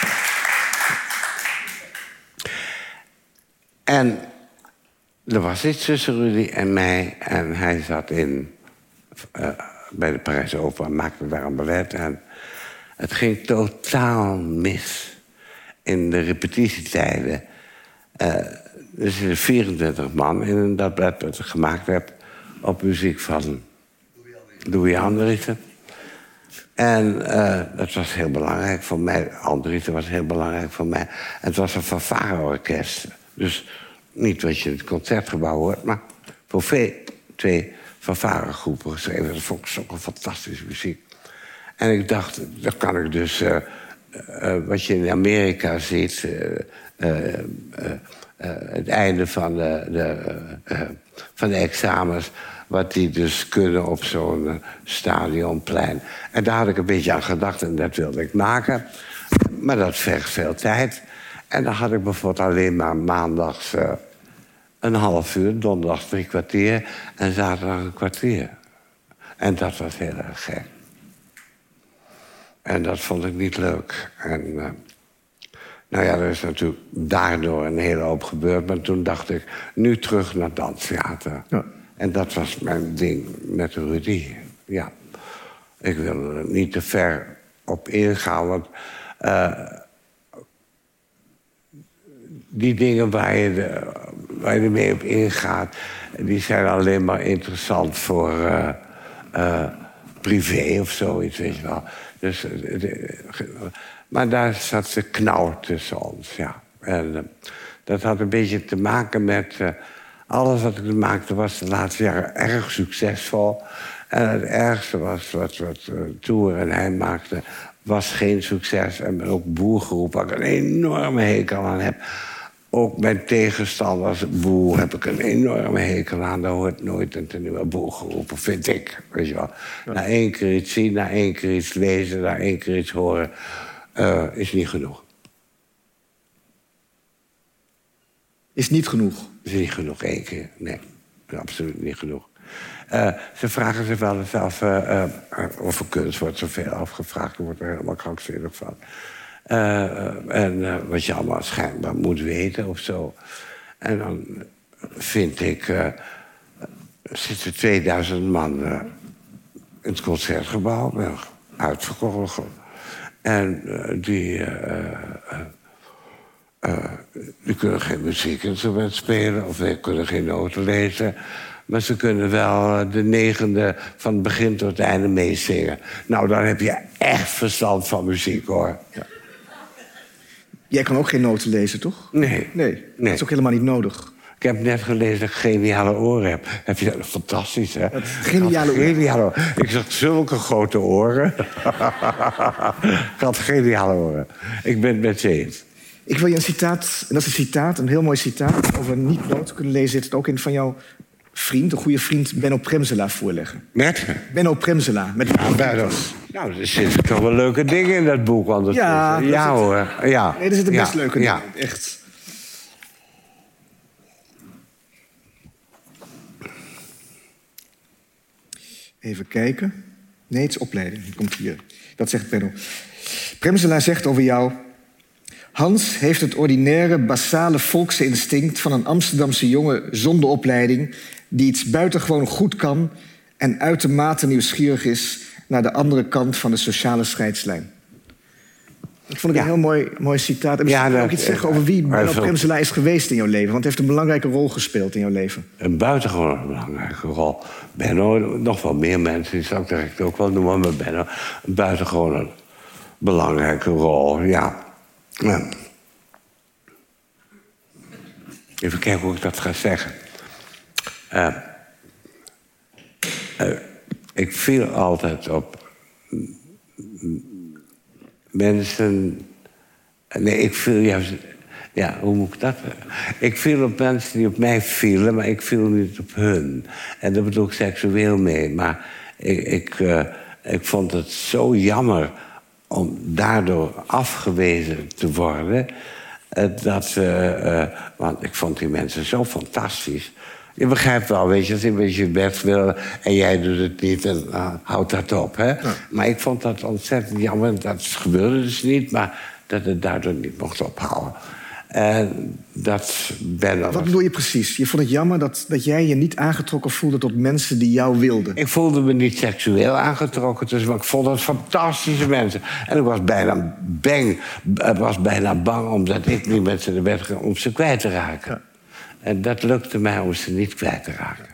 En er was iets tussen Rudy en mij. En hij zat in, uh, bij de Parijse Opera, maakte daar een ballet. En het ging totaal mis in de repetitietijden. Uh, er zitten vierentwintig man in dat ballet dat ik gemaakt heb op muziek van Louis Andriessen. En uh, dat was heel belangrijk voor mij. Andriessen was heel belangrijk voor mij. En het was een fanfare-orkest. Dus niet wat je in het concertgebouw hoort, maar voor twee, twee fanfaregroepen geschreven. Dat vond ik zo'n fantastische muziek. En ik dacht, dan kan ik dus uh, uh, wat je in Amerika ziet, uh, uh, uh, uh, het einde van de, de, uh, van de examens, wat die dus kunnen op zo'n uh, stadionplein. En daar had ik een beetje aan gedacht en dat wilde ik maken. Maar dat vergt veel tijd. En dan had ik bijvoorbeeld alleen maar maandags uh, een half uur, donderdags drie kwartier en zaterdag een kwartier. En dat was heel erg gek. En dat vond ik niet leuk. En uh, nou ja, er is natuurlijk daardoor een hele hoop gebeurd. Maar toen dacht ik, nu terug naar danstheater. Ja. En dat was mijn ding met Rudy. Ja, ik wil er niet te ver op ingaan, want Uh, die dingen waar je, de, waar je mee op ingaat, die zijn alleen maar interessant voor uh, uh, privé of zoiets, weet je wel. Dus, uh, de, maar daar zat ze knauw tussen ons, ja. En uh, dat had een beetje te maken met Uh, alles wat ik maakte was de laatste jaren erg succesvol. En het ergste was wat, wat uh, Toer en hij maakte, was geen succes. En ook Boergroep, waar ik een enorme hekel aan heb. Ook mijn tegenstanders, Boer, heb ik een enorme hekel aan. Daar hoort nooit een te nieuwe Boergroep, vind ik. Weet je wel. Ja. Na één keer iets zien, na één keer iets lezen, na één keer iets horen, uh, is niet genoeg. Is niet genoeg? Is niet genoeg, één keer. Nee, absoluut niet genoeg. Uh, ze vragen zich wel eens af, uh, uh, over kunst wordt zoveel afgevraagd, er wordt er helemaal krankzinnig van. Uh, uh, en uh, wat je allemaal schijnbaar moet weten of zo. En dan vind ik, uh, er zitten tweeduizend man uh, in het concertgebouw, uitverkocht. En uh, die, uh, uh, uh, die kunnen geen muziekinstrument spelen of die kunnen geen noten lezen. Maar ze kunnen wel de negende van het begin tot het einde meezingen. Nou, dan heb je echt verstand van muziek, hoor. Ja. Jij kan ook geen noten lezen, toch? Nee. Nee, nee. Dat is ook helemaal niet nodig. Ik heb net gelezen dat ik geniale oren heb. Heb je dat? Fantastisch, hè? Dat geniale oren? Geniale. Ik zag zulke grote oren. Ik had geniale oren. Ik ben het met je eens. Ik wil je een citaat, en dat is een citaat, een heel mooi citaat over niet noten kunnen lezen. Zit het ook in van jouw vriend, een goede vriend, Benno Premsela, voorleggen. Met? Benno Premsela. Met ja, Benno. Nou, er zitten toch wel leuke dingen in dat boek. Anders ja, ja zit, hoor. Ja. Nee, er zitten best ja. leuke dingen ja. in, echt. Even kijken. Nee, het is opleiding. Het komt hier. Dat zegt Benno. Premsela zegt over jou: Hans heeft het ordinaire, basale volksinstinct van een Amsterdamse jongen zonder opleiding, die iets buitengewoon goed kan en uitermate nieuwsgierig is naar de andere kant van de sociale scheidslijn. Dat vond ik ja. een heel mooi, mooi citaat. En misschien ja, dat, ook iets zeggen over wie Benno Premsela is geweest in jouw leven. Want hij heeft een belangrijke rol gespeeld in jouw leven. Een buitengewoon belangrijke rol. Benno, nog wel meer mensen, die zou ik direct ook wel noemen, maar Benno, een buitengewoon belangrijke rol, ja. ja. Even kijken hoe ik dat ga zeggen. Uh, uh, ik viel altijd op mensen. Nee, ik viel juist. Ja, hoe moet ik dat... Ik viel op mensen die op mij vielen, maar ik viel niet op hun. En daar bedoel ik seksueel mee. Maar ik, ik, uh, ik vond het zo jammer om daardoor afgewezen te worden. Uh, dat, uh, uh, want ik vond die mensen zo fantastisch. Je begrijpt wel, weet je, als een beetje je best wil en jij doet het niet, en uh, houd dat op, hè. Ja. Maar ik vond dat ontzettend jammer. Dat gebeurde dus niet, maar dat het daardoor niet mocht ophouden. En dat ben dan... Wat bedoel je precies? Je vond het jammer dat, dat jij je niet aangetrokken voelde tot mensen die jou wilden? Ik voelde me niet seksueel aangetrokken, dus, maar ik vond het fantastische mensen. En ik was bijna bang, was bijna bang omdat ik niet met ze de wet ging om ze kwijt te raken. Ja. En dat lukte mij om ze niet kwijt te raken.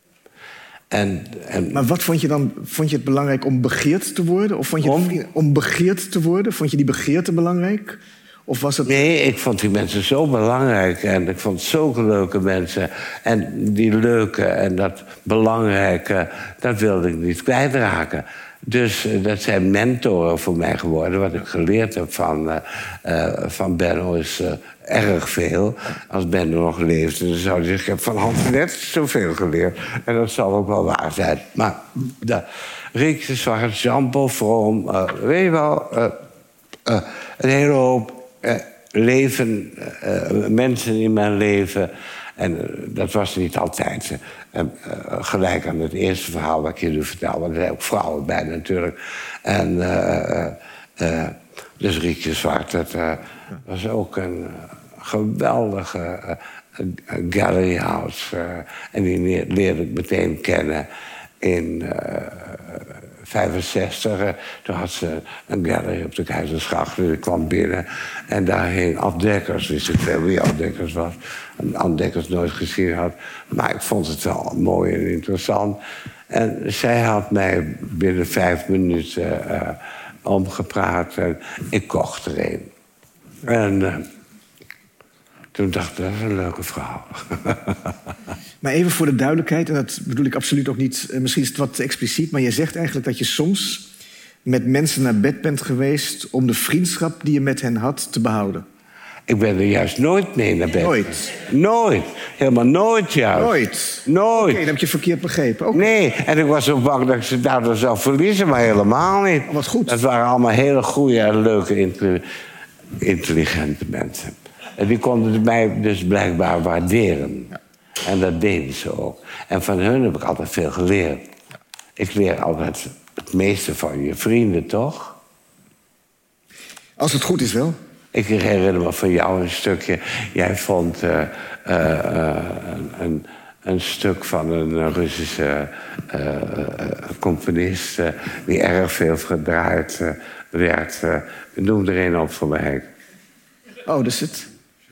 En, en... Maar wat vond je dan? Vond je het belangrijk om begeerd te worden? Of vond je om? Het, om begeerd te worden? Vond je die begeerte belangrijk? Of was het... Nee, ik vond die mensen zo belangrijk. En ik vond zulke leuke mensen. En die leuke en dat belangrijke, dat wilde ik niet kwijtraken. Dus uh, dat zijn mentoren voor mij geworden. Wat ik geleerd heb van, uh, uh, van Benno is uh, erg veel. Als Benno nog leeft, dan zou hij zeggen... ik heb van Hans net zoveel geleerd. En dat zal ook wel waar zijn. Maar de Riek de Zwart, Jean-Paul Vroom... Uh, weet je wel, uh, uh, een hele hoop uh, leven, uh, mensen in mijn leven... En uh, dat was niet altijd. Uh, uh, gelijk aan het eerste verhaal wat ik je nu vertel. Want er zijn ook vrouwen bij natuurlijk. En uh, uh, dus Riekje Zwart, dat uh, was ook een uh, geweldige uh, gallery house. Uh, en die leerde ik meteen kennen in uh, vijfenzestig. Uh, toen had ze een gallery op de Keizersgracht. Dus ik kwam binnen en daar hing Ad Dekkers. Wist ik veel wie Ad Dekkers was. Ad Dekkers nooit gezien had. Maar ik vond het wel mooi en interessant. En zij had mij binnen vijf minuten uh, omgepraat. En ik kocht er een. En uh, toen dacht ik, dat is een leuke vrouw. Maar even voor de duidelijkheid, en dat bedoel ik absoluut ook niet... misschien is het wat te expliciet, maar je zegt eigenlijk dat je soms... met mensen naar bed bent geweest om de vriendschap die je met hen had te behouden. Ik ben er juist nooit mee naar bed. Nooit? Nooit. Helemaal nooit juist. Nooit? Nooit. Oké, okay, dat heb je verkeerd begrepen. Okay. Nee, en ik was zo bang dat ik ze daardoor zou verliezen, maar helemaal niet. Oh, wat goed. Dat waren allemaal hele goede en leuke, intelligente mensen. En die konden mij dus blijkbaar waarderen. Ja. En dat deden ze ook. En van hun heb ik altijd veel geleerd. Ik leer altijd het meeste van je vrienden, toch? Als het goed is wel. Ik herinner me van jou een stukje. Jij vond uh, uh, uh, een, een stuk van een Russische uh, uh, componist... Uh, die erg veel gedraaid uh, werd. Uh, noem er een op voor mij. Oh, dat is het?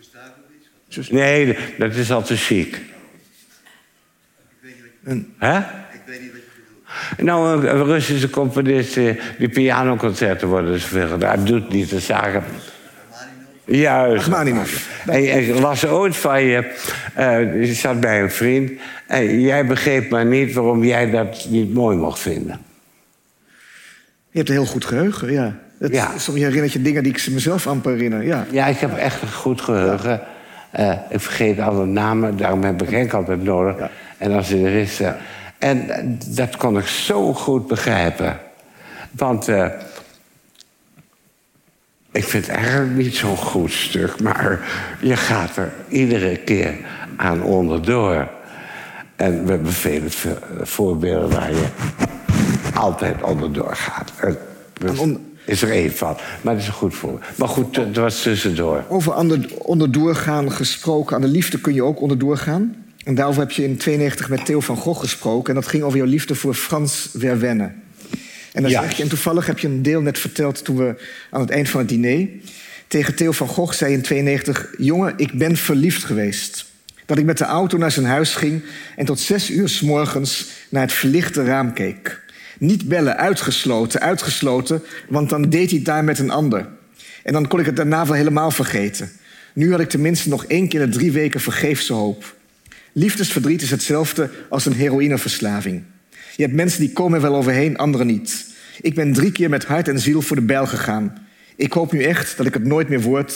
Nee, dat is al te chic. Een... Hè? Ik weet niet wat je bedoelt. Nou, een, een Russische componist, die pianoconcerten worden zoveel gedaan. Dat doet niet de zaken. Juist. Rachmaninoff. En ik las ooit van je, uh, je zat bij een vriend... en jij begreep maar niet waarom jij dat niet mooi mocht vinden. Je hebt een heel goed geheugen, ja. Het, ja. Soms herinnert je dingen die ik mezelf amper herinner, ja. Ja, ik heb echt een goed geheugen. Uh, ik vergeet alle namen, daarom heb ik Henk altijd nodig. Ja. En als hij er is... Uh, en uh, dat kon ik zo goed begrijpen. Want... Uh, ik vind het eigenlijk niet zo'n goed stuk, maar je gaat er iedere keer aan onderdoor. En we hebben vele voorbeelden waar je altijd onderdoor gaat. Dus on... is er één van, maar dat is een goed voorbeeld. Maar goed, het was tussendoor. Over onderdoor gaan gesproken, aan de liefde kun je ook onderdoor gaan. En daarover heb je in tweeënnegentig met Theo van Gogh gesproken. En dat ging over jouw liefde voor Frans Verwenne. En, dan zeg je, en toevallig heb je een deel net verteld toen we aan het eind van het diner... tegen Theo van Gogh zei in tweeënnegentig... jongen, ik ben verliefd geweest. Dat ik met de auto naar zijn huis ging... en tot zes uur 's morgens naar het verlichte raam keek. Niet bellen, uitgesloten, uitgesloten... want dan deed hij het daar met een ander. En dan kon ik het daarna wel helemaal vergeten. Nu had ik tenminste nog één keer de drie weken vergeefse hoop. Liefdesverdriet is hetzelfde als een heroïneverslaving. Je hebt mensen die komen er wel overheen, anderen niet. Ik ben drie keer met hart en ziel voor de bijl gegaan. Ik hoop nu echt dat ik het nooit meer word,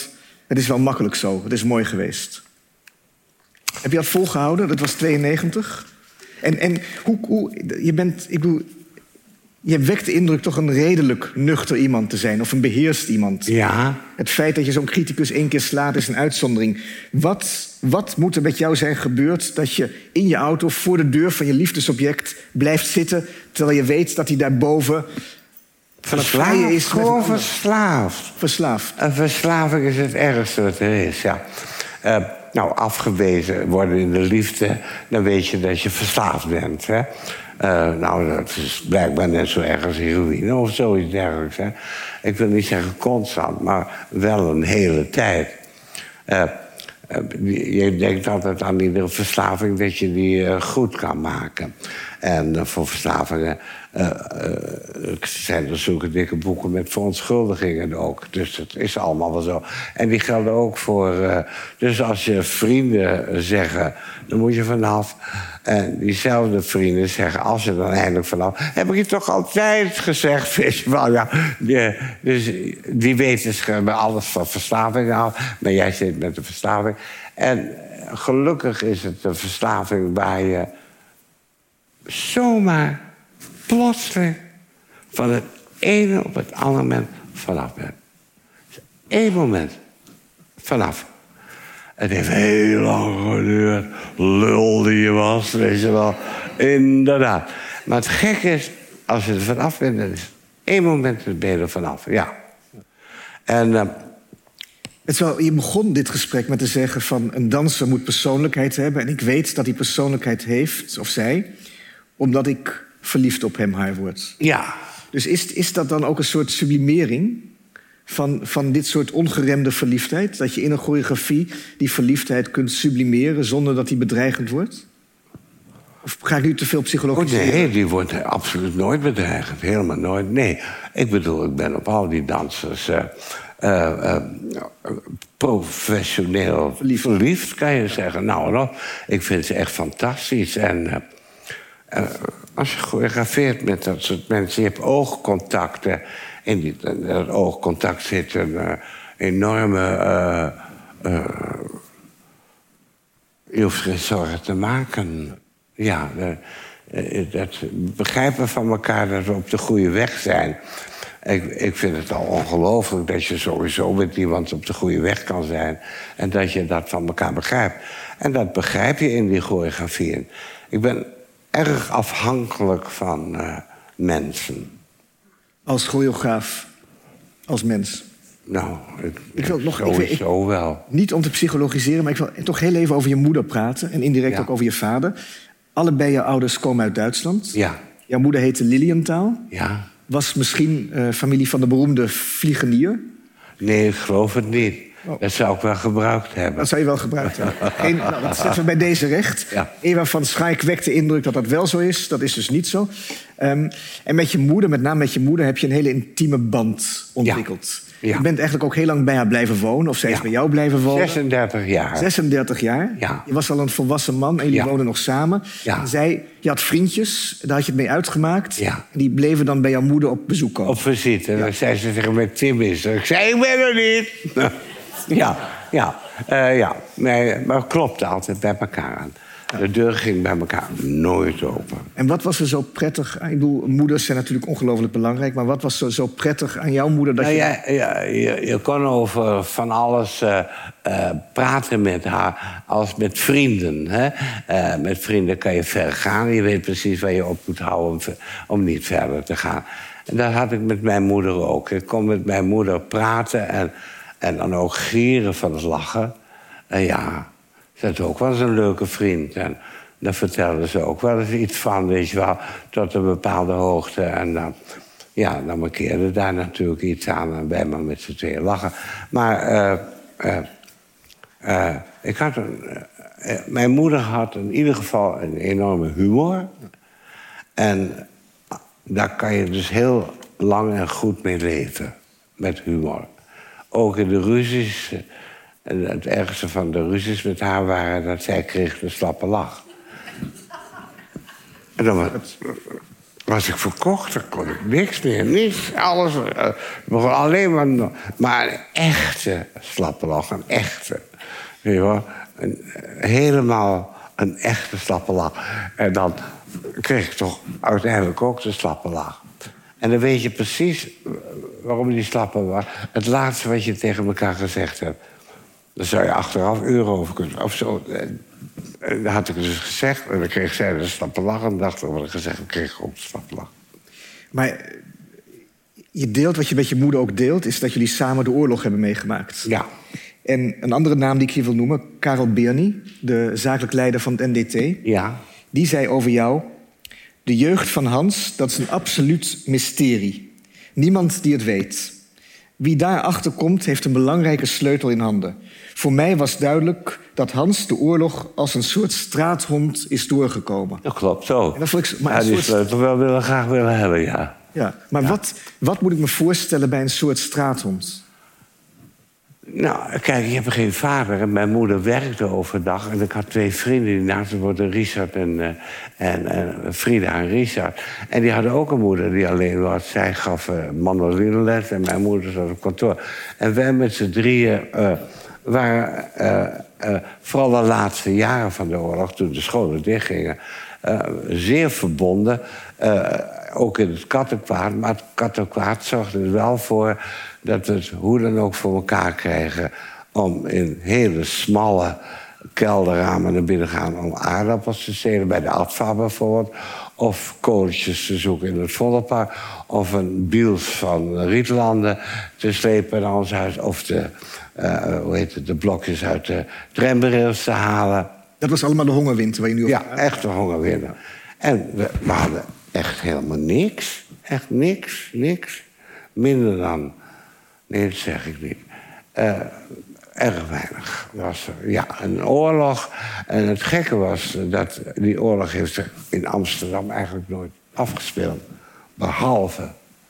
Het is wel makkelijk zo. Het is mooi geweest. Heb je dat volgehouden? Dat was tweeënnegentig. En, en hoe, hoe... Je bent... Ik bedoel... Je wekt de indruk toch een redelijk nuchter iemand te zijn. Of een beheerst iemand. Ja. Het feit dat je zo'n criticus één keer slaat is een uitzondering. Wat, wat moet er met jou zijn gebeurd dat je in je auto voor de deur van je liefdesobject blijft zitten, terwijl je weet dat hij daarboven Verslaafd, is met gewoon verslaafd. Verslaafd. Een verslaving is het ergste wat er is, ja. Uh, nou, afgewezen worden in de liefde, dan weet je dat je verslaafd bent, hè. Uh, nou, dat is blijkbaar net zo erg als heroïne of zoiets dergelijks, hè. Ik wil niet zeggen constant, maar wel een hele tijd. Uh, uh, je denkt altijd aan iedere verslaving dat je die uh, goed kan maken. En uh, voor verslavingen uh, uh, zijn er zulke dikke boeken met verontschuldigingen ook. Dus dat is allemaal wel zo. En die gelden ook voor... Uh, dus als je vrienden zeggen, dan moet je vanaf. En diezelfde vrienden zeggen, als je dan eindelijk vanaf... heb ik je toch altijd gezegd, weet je wel. Ja, die, dus die weten alles van verslaving af. Maar jij zit met de verslaving. En gelukkig is het een verslaving waar je zomaar plotseling van het ene op het andere moment vanaf bent. Dus één moment vanaf. Het heeft heel lang geduurd. Lul die je was, weet je wel. Inderdaad. Maar het gekke is, als je er vanaf bent, dan is één moment ben je er vanaf. Ja. En Uh, Het is wel, je begon dit gesprek met te zeggen van een danser moet persoonlijkheid hebben. En ik weet dat hij persoonlijkheid heeft, of zij, omdat ik verliefd op hem, haar word. Ja. Dus is, is dat dan ook een soort sublimering van, van dit soort ongeremde verliefdheid? Dat je in een choreografie die verliefdheid kunt sublimeren zonder dat die bedreigend wordt? Of ga ik nu te veel psychologiseren? Oh, nee, die wordt absoluut nooit bedreigend. Helemaal nooit. Nee, ik bedoel, ik ben op al die dansers Uh, Uh, uh, professioneel verliefd. verliefd, kan je zeggen. Nou, nou, ik vind ze echt fantastisch. En uh, uh, als je choreografeert met dat soort mensen, je hebt oogcontacten. In die, in dat oogcontact zit een uh, enorme Uh, uh, je hoeft geen zorgen te maken. Ja, uh, uh, dat begrijpen van elkaar dat we op de goede weg zijn. Ik, ik vind het al ongelooflijk dat je sowieso met iemand op de goede weg kan zijn. En dat je dat van elkaar begrijpt. En dat begrijp je in die choreografieën. Ik ben erg afhankelijk van uh, mensen. Als choreograaf, als mens? Nou, ik, ik wil nog, sowieso ik, ik, wel. Niet om te psychologiseren, maar ik wil toch heel even over je moeder praten. En indirect ja. ook over je vader. Allebei je ouders komen uit Duitsland. Ja. Jouw moeder heette Lilienthal. Ja. Was misschien uh, familie van de beroemde vliegenier? Nee, ik geloof het niet. Oh. Dat zou ik wel gebruikt hebben. Dat zou je wel gebruikt hebben. Geen, nou, dat zetten we bij deze recht. Ja. Eva van Schaik wekt de indruk dat dat wel zo is. Dat is dus niet zo. Um, en met je moeder, met name met je moeder, heb je een hele intieme band ontwikkeld. Ja. Ja. Je bent eigenlijk ook heel lang bij haar blijven wonen. Of zij is ja. bij jou blijven wonen. zesendertig jaar. zesendertig jaar. Ja. Je was al een volwassen man en jullie ja. woonden nog samen. Ja. En zij, je had vriendjes, daar had je het mee uitgemaakt. Ja. En die bleven dan bij jouw moeder op bezoek komen. Op visite. En ja. dan zei ze tegen mij, Tim is er. Ik zei, ik ben er niet. ja, ja. Uh, ja. Nee, maar het klopte altijd bij elkaar aan. Ja. De deur ging bij elkaar nooit open. En wat was er zo prettig? Ik bedoel, moeders zijn natuurlijk ongelooflijk belangrijk. Maar wat was er zo prettig aan jouw moeder? Dat nou, je... ja, ja, je, je kon over van alles uh, uh, praten met haar als met vrienden. Hè? Uh, met vrienden kan je ver gaan. Je weet precies waar je op moet houden om, om niet verder te gaan. En dat had ik met mijn moeder ook. Ik kon met mijn moeder praten en, en dan ook gieren van het lachen. En ja... Ze had ook wel eens een leuke vriend. En daar vertelde ze ook wel eens iets van, weet je wel, tot een bepaalde hoogte. En dan, ja, dan markeerde daar natuurlijk iets aan en wij maar met z'n tweeën lachen. Maar uh, uh, uh, ik had een, uh, mijn moeder had in ieder geval een enorme humor. En daar kan je dus heel lang en goed mee leven, met humor. Ook in de ruzies. En het ergste van de ruzies met haar waren dat zij kreeg een slappe lach. En dan was, was ik verkocht, dan kon ik niks meer, niets, alles. Uh, begon alleen maar, maar een echte slappe lach, een echte. Weet je wel, een, helemaal een echte slappe lach. En dan kreeg ik toch uiteindelijk ook de slappe lach. En dan weet je precies waarom die slappe was. Het laatste wat je tegen elkaar gezegd hebt. Daar zou je achteraf euro over kunnen. Of zo. En dat had ik dus gezegd. En dan kreeg zij de slappe lach. En dacht ik, wat ik gezegd heb, kreeg ik ook de slappe lach. Maar je deelt, wat je met je moeder ook deelt, is dat jullie samen de oorlog hebben meegemaakt. Ja. En een andere naam die ik hier wil noemen, Karel Birny, de zakelijk leider van het N D T. Ja. Die zei over jou: de jeugd van Hans, dat is een absoluut mysterie. Niemand die het weet. Wie daarachter komt, heeft een belangrijke sleutel in handen. Voor mij was duidelijk dat Hans de oorlog als een soort straathond is doorgekomen. Dat klopt zo. En dat vond ik, maar ja, een die soort... sleutel wel willen, graag willen hebben, ja. Ja, maar ja. Wat, wat moet ik me voorstellen bij een soort straathond? Nou, kijk, ik heb geen vader en mijn moeder werkte overdag. En ik had twee vrienden, die naast me worden Richard en, uh, en, en Frida en Richard. En die hadden ook een moeder die alleen was. Zij gaf uh, mandolinles en mijn moeder zat op kantoor. En wij met z'n drieën uh, waren uh, uh, vooral de laatste jaren van de oorlog, toen de scholen dichtgingen, uh, zeer verbonden. Uh, ook in het kattenkwaad. Maar het kattenkwaad zorgde er wel voor dat we het hoe dan ook voor elkaar kregen om in hele smalle kelderramen naar binnen te gaan om aardappels te stelen, bij de Adva bijvoorbeeld, of kooltjes te zoeken in het Vondelpark, of een biels van Rietlanden te slepen naar ons huis, of de, uh, hoe heet het, de blokjes uit de tramrails te halen. Dat was allemaal de hongerwinter waar je nu over Ja, echt de hongerwinter. En we, we hadden echt helemaal niks. Echt niks, niks. Minder dan... Nee, dat zeg ik niet. Uh, erg weinig was er. Ja, een oorlog. En het gekke was dat die oorlog heeft zich in Amsterdam eigenlijk nooit afgespeeld. Behalve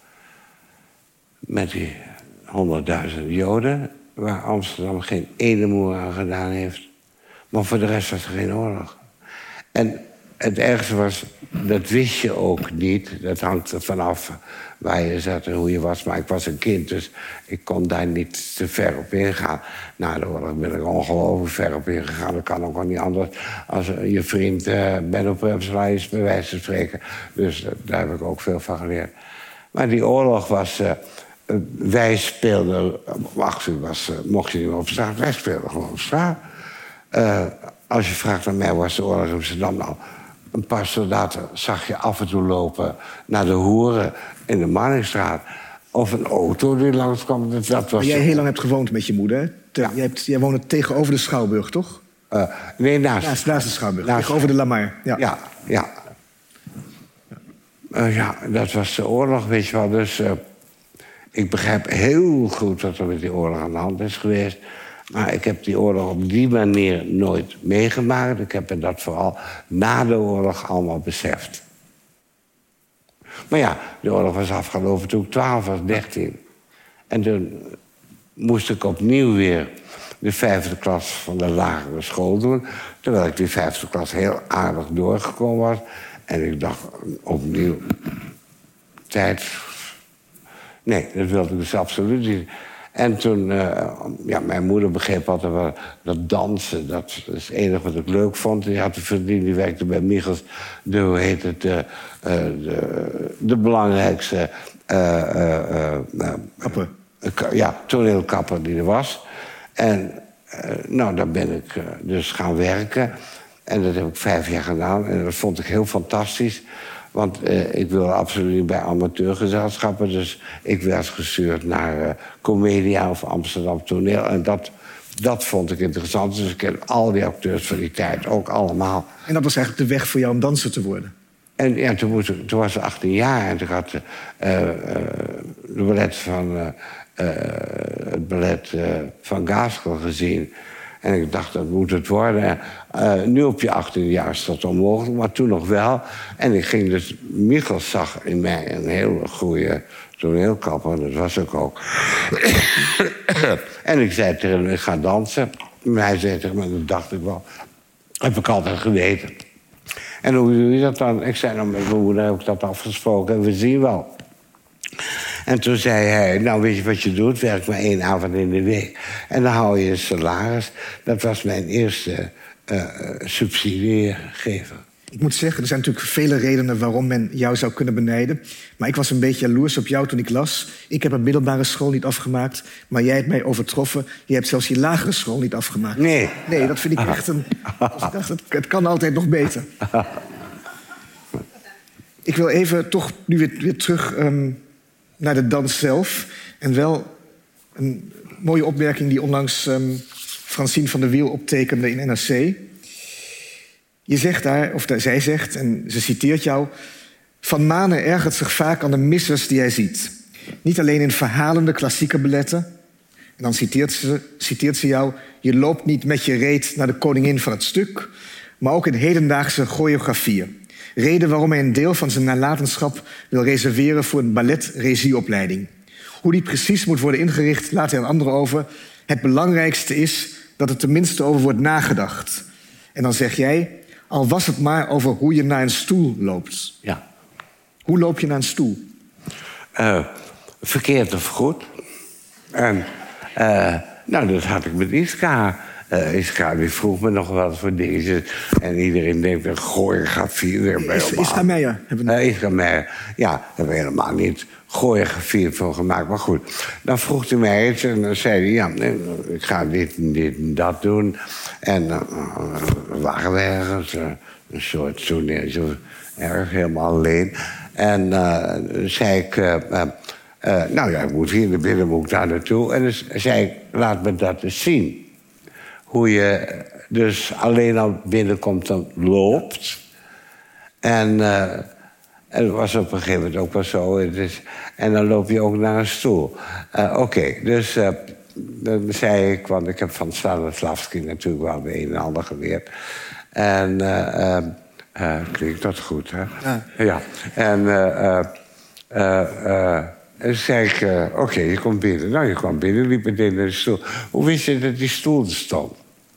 met die honderdduizend Joden, waar Amsterdam geen ene moer aan gedaan heeft. Maar voor de rest was er geen oorlog. En het ergste was, dat wist je ook niet. Dat hangt er vanaf waar je zat en hoe je was. Maar ik was een kind, dus ik kon daar niet te ver op ingaan. Na de oorlog ben ik ongelooflijk ver op ingegaan. Dat kan ook wel niet anders als je vriend uh, Benno Purpselaar is, bij wijze van spreken. Dus uh, daar heb ik ook veel van geleerd. Maar die oorlog was... Uh, wij speelden... Om acht uur was, uh, mocht je niet meer op straat. Wij speelden gewoon op straat. Uh, als je vraagt naar mij, was de oorlog in Amsterdam nou... Een paar soldaten zag je af en toe lopen naar de hoeren in de Marnixstraat. Of een auto die langskwam. Dat was maar jij heel lang hebt gewoond met je moeder. Te, ja. jij, hebt, jij woonde tegenover de Schouwburg, toch? Uh, nee, naast. Naast, naast de Schouwburg, naast, tegenover de Lamar. Ja, ja. Ja, uh, ja, dat was de oorlog, weet je wel. Dus uh, ik begrijp heel goed wat er met die oorlog aan de hand is geweest. Maar ik heb die oorlog op die manier nooit meegemaakt. Ik heb dat vooral na de oorlog allemaal beseft. Maar ja, de oorlog was afgelopen toen ik twaalf was, dertien. En toen moest ik opnieuw weer de vijfde klas van de lagere school doen. Terwijl ik die vijfde klas heel aardig doorgekomen was. En ik dacht opnieuw, tijd... Nee, dat wilde ik dus absoluut niet. En toen, uh, ja, mijn moeder begreep altijd wel dat dansen, dat is het enige wat ik leuk vond. Die had een vriendin, die werkte bij Michels, de, hoe heet het, de, uh, de, de belangrijkste... Uh, uh, uh, kapper. Uh, ja, toneelkapper die er was. En uh, nou, daar ben ik uh, dus gaan werken. En dat heb ik vijf jaar gedaan. En dat vond ik heel fantastisch. Want uh, ik wilde absoluut niet bij amateurgezelschappen. Dus ik werd gestuurd naar uh, Comedia of Amsterdam Toneel. En dat, dat vond ik interessant. Dus ik ken al die acteurs van die tijd ook allemaal. En dat was eigenlijk de weg voor jou om danser te worden? En ja, toen, moest ik, toen was ik achttien jaar. En toen had uh, uh, de ballet van, uh, uh, het ballet uh, van Gaskell gezien. En ik dacht, dat moet het worden. Uh, nu op je achttiende jaar is dat onmogelijk, maar toen nog wel. En ik ging dus... Michels zag in mij een hele goede toneelkapper. Dat was ik ook. En ik zei tegen hem, ik ga dansen. En hij zei tegen me, dat dacht ik wel. Heb ik altijd geweten. En hoe doe je dat dan? Ik zei, nou, met mijn moeder heb ik dat afgesproken en we zien wel. En toen zei hij, nou weet je wat je doet? Werk maar één avond in de week. En dan hou je een salaris. Dat was mijn eerste uh, subsidiegever. Ik moet zeggen, er zijn natuurlijk vele redenen waarom men jou zou kunnen benijden. Maar ik was een beetje jaloers op jou toen ik las. Ik heb een middelbare school niet afgemaakt, maar jij hebt mij overtroffen. Je hebt zelfs je lagere school niet afgemaakt. Nee. Nee, dat vind ik echt een... Dus ik dacht, het, het kan altijd nog beter. Ik wil even toch nu weer, weer terug um, naar de dans zelf. En wel een mooie opmerking die onlangs um, Francine van der Wiel optekende in N R C. Je zegt daar, of zij zegt, en ze citeert jou... Van Manen ergert zich vaak aan de missers die hij ziet. Niet alleen in verhalende klassieke balletten. En dan citeert ze, citeert ze jou... Je loopt niet met je reet naar de koningin van het stuk... maar ook in hedendaagse choreografieën. Reden waarom hij een deel van zijn nalatenschap wil reserveren... voor een balletregieopleiding. Hoe die precies moet worden ingericht, laat hij aan anderen over. Het belangrijkste is dat er tenminste over wordt nagedacht. En dan zeg jij... Al was het maar over hoe je naar een stoel loopt. Ja. Hoe loop je naar een stoel? Uh, verkeerd of goed. En uh, nou, dat had ik met Iska. Uh, Iska die vroeg me nog wat voor dingetjes. En iedereen denkt, een choreografie. Is, Iska Meijer? Uh, Iska Meijer. Ja, daar hebben we helemaal niet choreografie voor gemaakt. Maar goed, dan vroeg hij mij iets en dan zei hij... ja, ik ga dit en dit en dat doen. En dan uh, waren we ergens, uh, een soort toneel, zo erg helemaal alleen. En uh, zei ik... Uh, uh, uh, nou ja, ik moet hier naar binnen, moet ik daar naartoe. En dan zei ik, laat me dat eens zien. Hoe je dus alleen al binnenkomt en loopt. En... Uh, En dat was op een gegeven moment ook wel zo. Het is, en dan loop je ook naar een stoel. Uh, Oké, okay, dus uh, dan zei ik... want ik heb van Stanislavski natuurlijk wel de een en ander geleerd. En uh, uh, uh, klinkt dat goed, hè? Ja. ja. En uh, uh, uh, uh, zei ik... Uh, Oké, okay, je komt binnen. Nou, je kwam binnen, liep meteen naar de stoel. Hoe wist je dat die stoel er stond?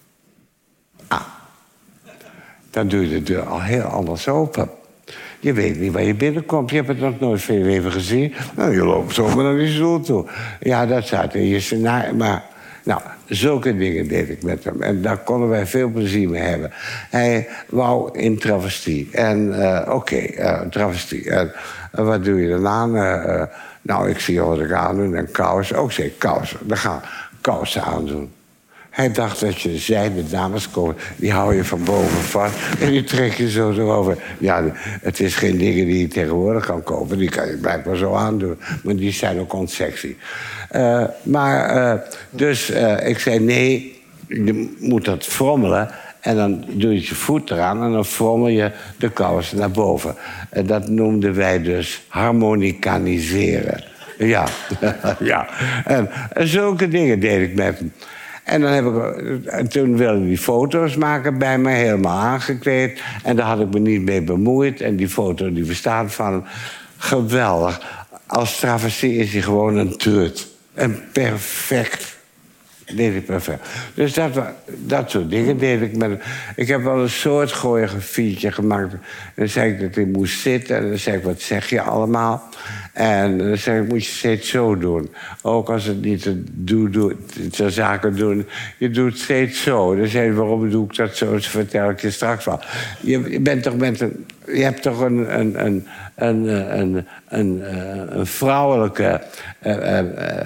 Ah. Dan doe je de deur al heel anders open. Je weet niet waar je binnenkomt. Je hebt het nog nooit veel even gezien. Nou, je loopt zomaar naar die stoel toe. Ja, dat staat in je scenario. Maar, nou, zulke dingen deed ik met hem. En daar konden wij veel plezier mee hebben. Hij wou in travestie. En, uh, oké, okay, uh, travestie. En uh, wat doe je dan aan? Uh, uh, nou, ik zie wat ik aandoen. En kousen. Ook zeg kousen. Dan gaan kousen aandoen. Hij dacht dat je zijde dameskool, die hou je van boven vast en die trek je zo erover. Ja, het is geen dingen die je tegenwoordig kan kopen, die kan je blijkbaar zo aandoen. Maar die zijn ook onsexy. Uh, maar, uh, dus uh, ik zei nee, je moet dat frommelen. En dan doe je je voet eraan en dan frommel je de kousen naar boven. En dat noemden wij dus harmonicaniseren. Ja, ja. En, en zulke dingen deed ik met hem. En dan heb ik, en toen wilde hij die foto's maken bij mij, helemaal aangekleed. En daar had ik me niet mee bemoeid. En die foto die bestaat van hem. Geweldig. Als travestie is hij gewoon een trut. En perfect. Deed hij perfect. Dus dat, dat soort dingen deed ik met hem. Ik heb wel een soort choreografietje gemaakt. En dan zei ik dat hij moest zitten. En dan zei ik, wat zeg je allemaal? En dan zei ik, moet je steeds zo doen. Ook als het niet doe, doe, zo zaken doen. Je doet steeds zo. Dan zei hij, waarom doe ik dat zo? Dat vertel ik je straks wel. Je, je bent toch met een... Je hebt toch een, een, een, een, een, een, een vrouwelijke... Uh, uh,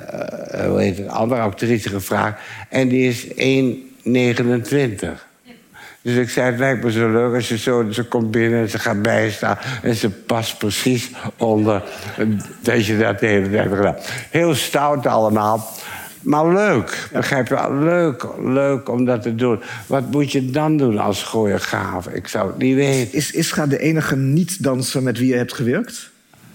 uh, hoe heet het, andere actrice gevraagd. En die is één negenentwintig. Dus ik zei, het lijkt me zo leuk als je zo... Ze komt binnen en ze gaat bijstaan... en ze past precies onder... dat je dat de hele tijd hebt gedaan. Heel stout allemaal. Maar leuk, begrijp je? Leuk, leuk om dat te doen. Wat moet je dan doen als choreograaf? Ik zou het niet weten. Is Iska de enige niet-danser met wie je hebt gewerkt?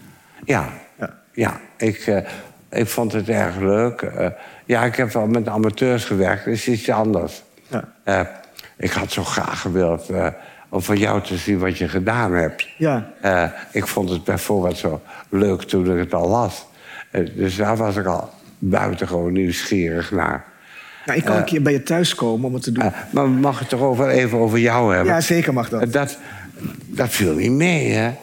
Ja, ja. ja ik, uh, ik vond het erg leuk. Uh, ja, ik heb wel met amateurs gewerkt. Dat is iets anders. Ja. Uh, ik had zo graag gewild uh, om van jou te zien wat je gedaan hebt. Ja. Uh, ik vond het bijvoorbeeld zo leuk toen ik het al las. Uh, dus daar was ik al buitengewoon nieuwsgierig naar. Nou, ik kan uh, een keer bij je thuis komen om het te doen. Uh, maar mag ik het toch over, even over jou hebben? Ja, zeker mag dat. Uh, dat dat viel niet mee, hè?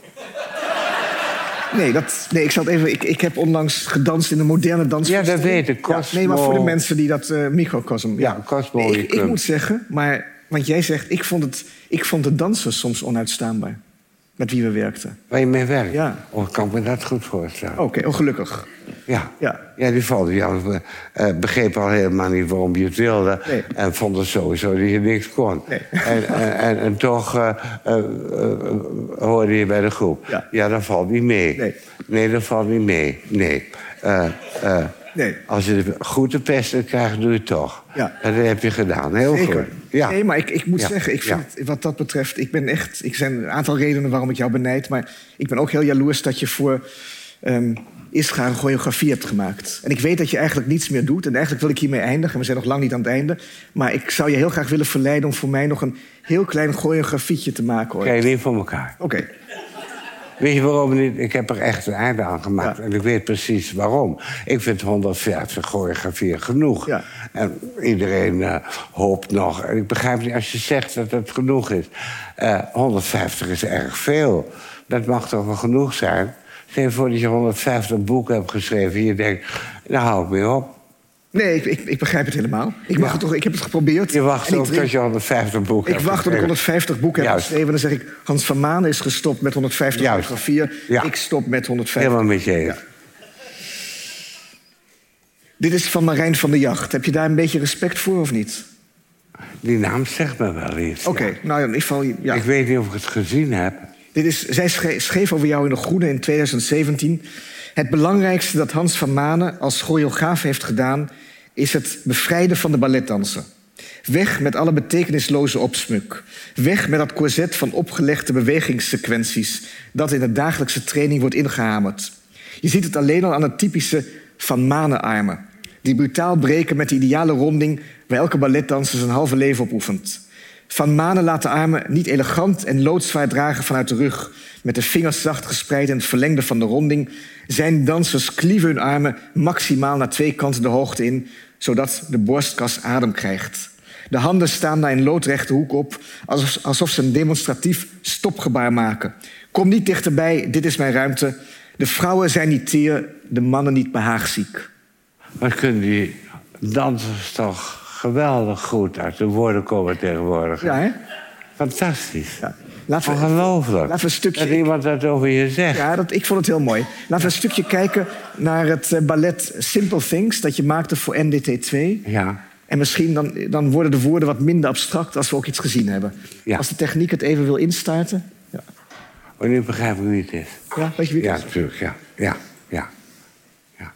Nee, dat, nee ik, zal het even, ik, ik heb onlangs gedanst in een moderne dansvoorstelling. Ja, dat weet ik. Cosmo... Ja, nee, maar voor de mensen die dat... Uh, microcosm. Ja, ja Cosmo. Nee, ik, ik moet zeggen, maar... Want jij zegt, ik vond, het, ik vond de dansers soms onuitstaanbaar. Met wie we werkten. Waar je mee werkt? Ja. Oh, kan ik me dat goed voorstellen. Oké, okay, oh, gelukkig. Ja. Ja. Ja, die vond ja, uh, begreep al helemaal niet waarom je het wilde. Nee. En vond het sowieso dat je niks kon. Nee. En, en, en, en toch uh, uh, uh, hoorde je bij de groep. Ja, ja dat valt niet mee. Nee. Nee, dat valt niet mee. Nee. Uh, uh, nee. Als je de goede pesten krijgt, doe je het toch. Ja. En dat heb je gedaan. Heel Zeker. goed. Ja. Nee, maar ik, ik moet ja. zeggen, ik vind ja. het, wat dat betreft... Ik ben echt... Ik zijn een aantal redenen waarom ik jou benijd... maar ik ben ook heel jaloers dat je voor um, Isra een choreografie hebt gemaakt. En ik weet dat je eigenlijk niets meer doet. En eigenlijk wil ik hiermee eindigen. We zijn nog lang niet aan het einde. Maar ik zou je heel graag willen verleiden... om voor mij nog een heel klein choreografietje te maken. Ooit. Krijg je niet voor elkaar. Oké. Okay. Weet je waarom niet? Ik heb er echt een einde aan gemaakt. Ja. En ik weet precies waarom. Ik vind honderdvijftig choreografieën genoeg. Ja. En iedereen uh, hoopt nog. En ik begrijp niet als je zegt dat het genoeg is. Uh, honderdvijftig is erg veel. Dat mag toch wel genoeg zijn? Stel je voor dat je honderdvijftig boeken hebt geschreven... en je denkt, nou hou ik mee op. Nee, ik, ik, ik begrijp het helemaal. Ik, mag ja. het toch, ik heb het geprobeerd. Je wacht ook drink... tot je honderdvijftig boeken ik hebt wacht tot ik honderdvijftig boeken heb geschreven. En dan zeg ik, Hans van Manen is gestopt met honderdvijftig choreografieën. Ja. Ik stop met honderdvijftig. Helemaal met je eens. Ja. Dit is van Marijn van der Jacht. Heb je daar een beetje respect voor of niet? Die naam zegt me wel iets. Oké, okay, ja. nou in ieder geval... Ja. Ik weet niet of ik het gezien heb. Dit is, zij schreef, schreef over jou in De Groene in tweeduizend zeventien... Het belangrijkste dat Hans van Manen als choreograaf heeft gedaan... is het bevrijden van de balletdanser. Weg met alle betekenisloze opsmuk. Weg met dat corset van opgelegde bewegingssequenties... dat in de dagelijkse training wordt ingehamerd. Je ziet het alleen al aan het typische Van Manen-armen... die brutaal breken met de ideale ronding... waar elke balletdanser zijn halve leven op oefent. Van Manen laat de armen niet elegant en loodzwaar dragen vanuit de rug... met de vingers zacht gespreid in het verlengde van de ronding... Zijn dansers klieven hun armen maximaal naar twee kanten de hoogte in... zodat de borstkas adem krijgt. De handen staan daar in loodrechte hoek op... alsof, alsof ze een demonstratief stopgebaar maken. Kom niet dichterbij, dit is mijn ruimte. De vrouwen zijn niet teer, de mannen niet behaagziek. Wat kunnen die dansers toch geweldig goed uit de woorden komen tegenwoordig. Ja, hè? Fantastisch. Ja. Laten we, Ongelooflijk. Laten we een stukje... Dat iemand dat over je zegt. Ja, dat, ik vond het heel mooi. Laten we een stukje kijken naar het ballet Simple Things... dat je maakte voor N D T twee. Ja. En misschien dan, dan worden de woorden wat minder abstract... als we ook iets gezien hebben. Ja. Als de techniek het even wil instarten. Ja. Oh, nu begrijp ik wie het is. Ja, weet je wie het ja, is? natuurlijk. Ja, ja, ja. ja.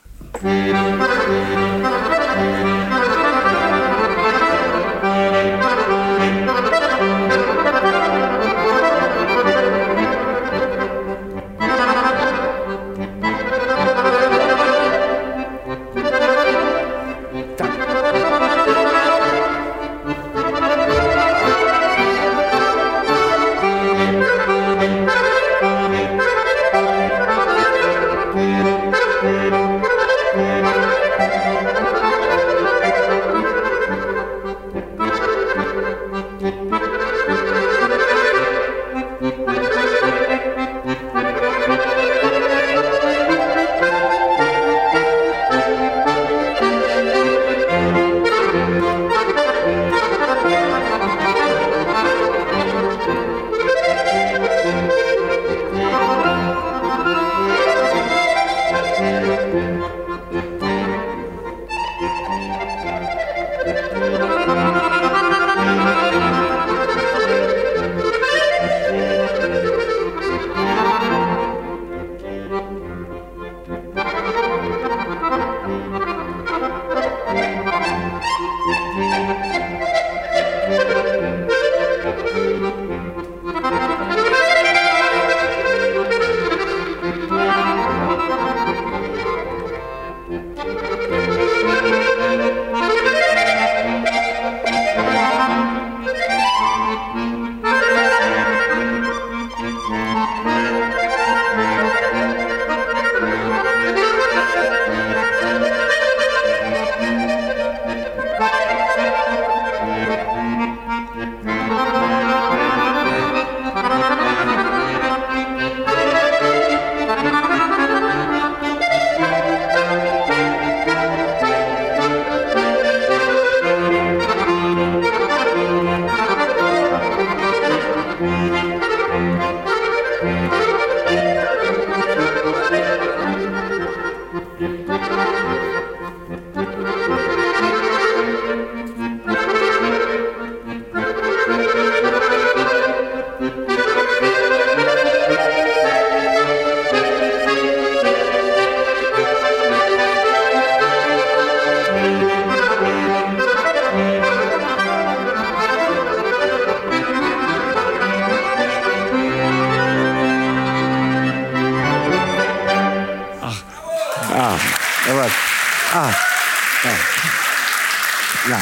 Ah. Ja. Ja.